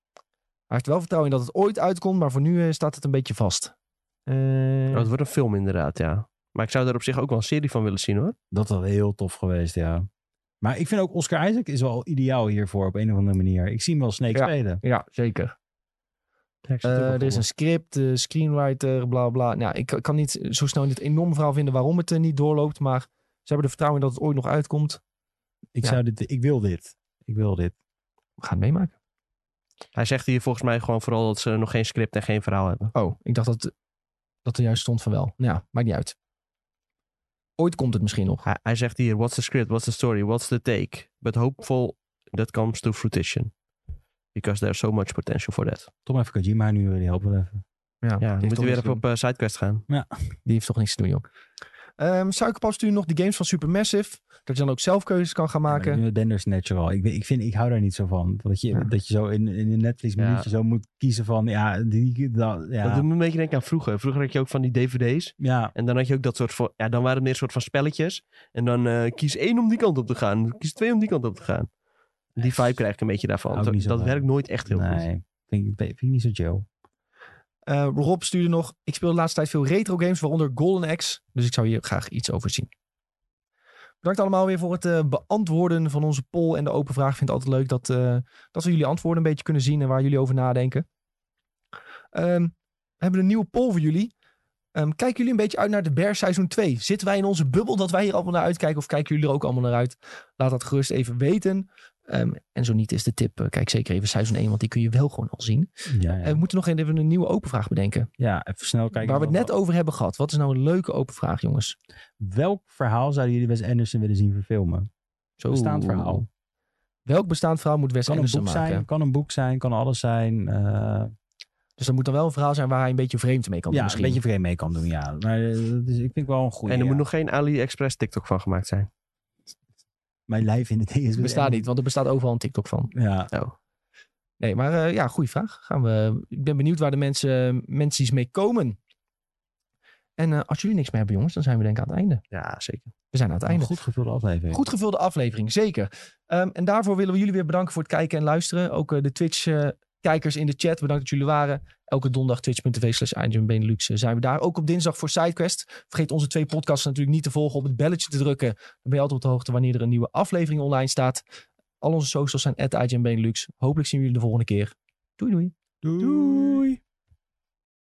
Hij heeft wel vertrouwen in dat het ooit uitkomt, maar voor nu uh, staat het een beetje vast. Uh, Oh, het wordt een film inderdaad, ja. Maar ik zou er op zich ook wel een serie van willen zien, hoor. Dat was heel tof geweest, ja. Maar ik vind ook Oscar Isaac is wel ideaal hiervoor op een of andere manier. Ik zie hem wel Snake Ja. spelen. ja, zeker. Ja, ik zit er ook Uh, wel er is voor. een script, uh, screenwriter, bla bla. Nou, ik ik kan niet zo snel in het enorm verhaal vinden waarom het uh, niet doorloopt, maar ze hebben er vertrouwen in dat het ooit nog uitkomt. Ik, Ja. zou dit, ik wil dit. Ik wil dit. We gaan het meemaken. Hij zegt hier volgens mij gewoon vooral dat ze nog geen script en geen verhaal hebben. Oh, ik dacht dat, dat er juist stond van wel. Nou ja, maakt niet uit. Ooit komt het misschien nog. Hij, hij zegt hier, what's the script, what's the story, what's the take? But hopeful that comes to fruition. Because there's so much potential for that. Tom even Kojima nu, die helpen wel even. Ja, Ja, die dan heeft moet toch je weer niks even te op uh, sidequest gaan. doen. Die heeft toch niks te doen, joh. Um, Suikerpap stuurt nog de games van Supermassive. Dat je dan ook zelf keuzes kan gaan maken. Ja, Denders Natural. Ik, weet- ik, vind, ik hou daar niet zo van. Dat je, Ja. dat je zo in, in een Netflix minuutje Ja. zo moet kiezen van... Ja, die, dat, ja. Dat doet me een beetje denken aan vroeger. Vroeger had je ook van die D V D's. ja. En dan had je ook dat soort van... Ja, dan waren het meer een soort van spelletjes. En dan uh, kies één om die kant op te gaan. Kies twee om die kant op te gaan. Die vibe krijg ik een beetje daarvan. Hou ik Dat, niet zo dat van. werkt nooit echt heel goed. Nee, vind ik, vind ik niet zo chill. Uh, Rob stuurde nog. Ik speel de laatste tijd veel retro games, waaronder Golden Axe. Dus ik zou hier graag iets over zien. Bedankt allemaal weer voor het uh, beantwoorden van onze poll en de open vraag. Ik vind het altijd leuk dat, uh, dat we jullie antwoorden een beetje kunnen zien en waar jullie over nadenken. Um, we hebben een nieuwe poll voor jullie. Um, kijken jullie een beetje uit naar de Bears seizoen twee? Zitten wij in onze bubbel dat wij hier allemaal naar uitkijken? Of kijken jullie er ook allemaal naar uit? Laat dat gerust even weten. Um, en zo niet is de tip, uh, kijk zeker even seizoen één, want die kun je wel gewoon al zien. Ja, ja. Uh, we moeten nog even een nieuwe open vraag bedenken. Ja, even snel kijken. Waar we het net over hebben gehad. Wat is nou een leuke open vraag, jongens? Welk verhaal zouden jullie Wes Anderson willen zien verfilmen? Zo. Bestaand verhaal. Welk bestaand verhaal moet Wes Kan een Anderson boek maken? zijn, kan een boek zijn, kan alles zijn. Uh, Dus dat moet dan wel een verhaal zijn waar hij een beetje vreemd mee kan doen ja, misschien. een beetje vreemd mee kan doen, ja. Maar uh, dus ik vind wel een goede. En er ja. moet nog geen AliExpress TikTok van gemaakt zijn. Mijn lijf in het ding is... Het bestaat niet, want er bestaat overal een TikTok van. Ja. Oh. Nee, maar uh, ja, goede vraag. Gaan we, ik ben benieuwd waar de mensen, mensen mee komen. En uh, als jullie niks meer hebben, jongens, dan zijn we denk ik aan het einde. Ja, zeker. We zijn aan het Een einde. goed gevulde aflevering. Goed gevulde aflevering, zeker. Um, en daarvoor willen we jullie weer bedanken voor het kijken en luisteren. Ook uh, de Twitch-kijkers uh, in de chat, bedankt dat jullie waren. Elke donderdag twitch.tv slash IGN Benelux uh, zijn we daar. Ook op dinsdag voor SideQuest. Vergeet onze twee podcasts natuurlijk niet te volgen, op het belletje te drukken. Dan ben je altijd op de hoogte wanneer er een nieuwe aflevering online staat. Al onze socials zijn at IGN Benelux. Hopelijk zien we jullie de volgende keer. Doei doei. Doei.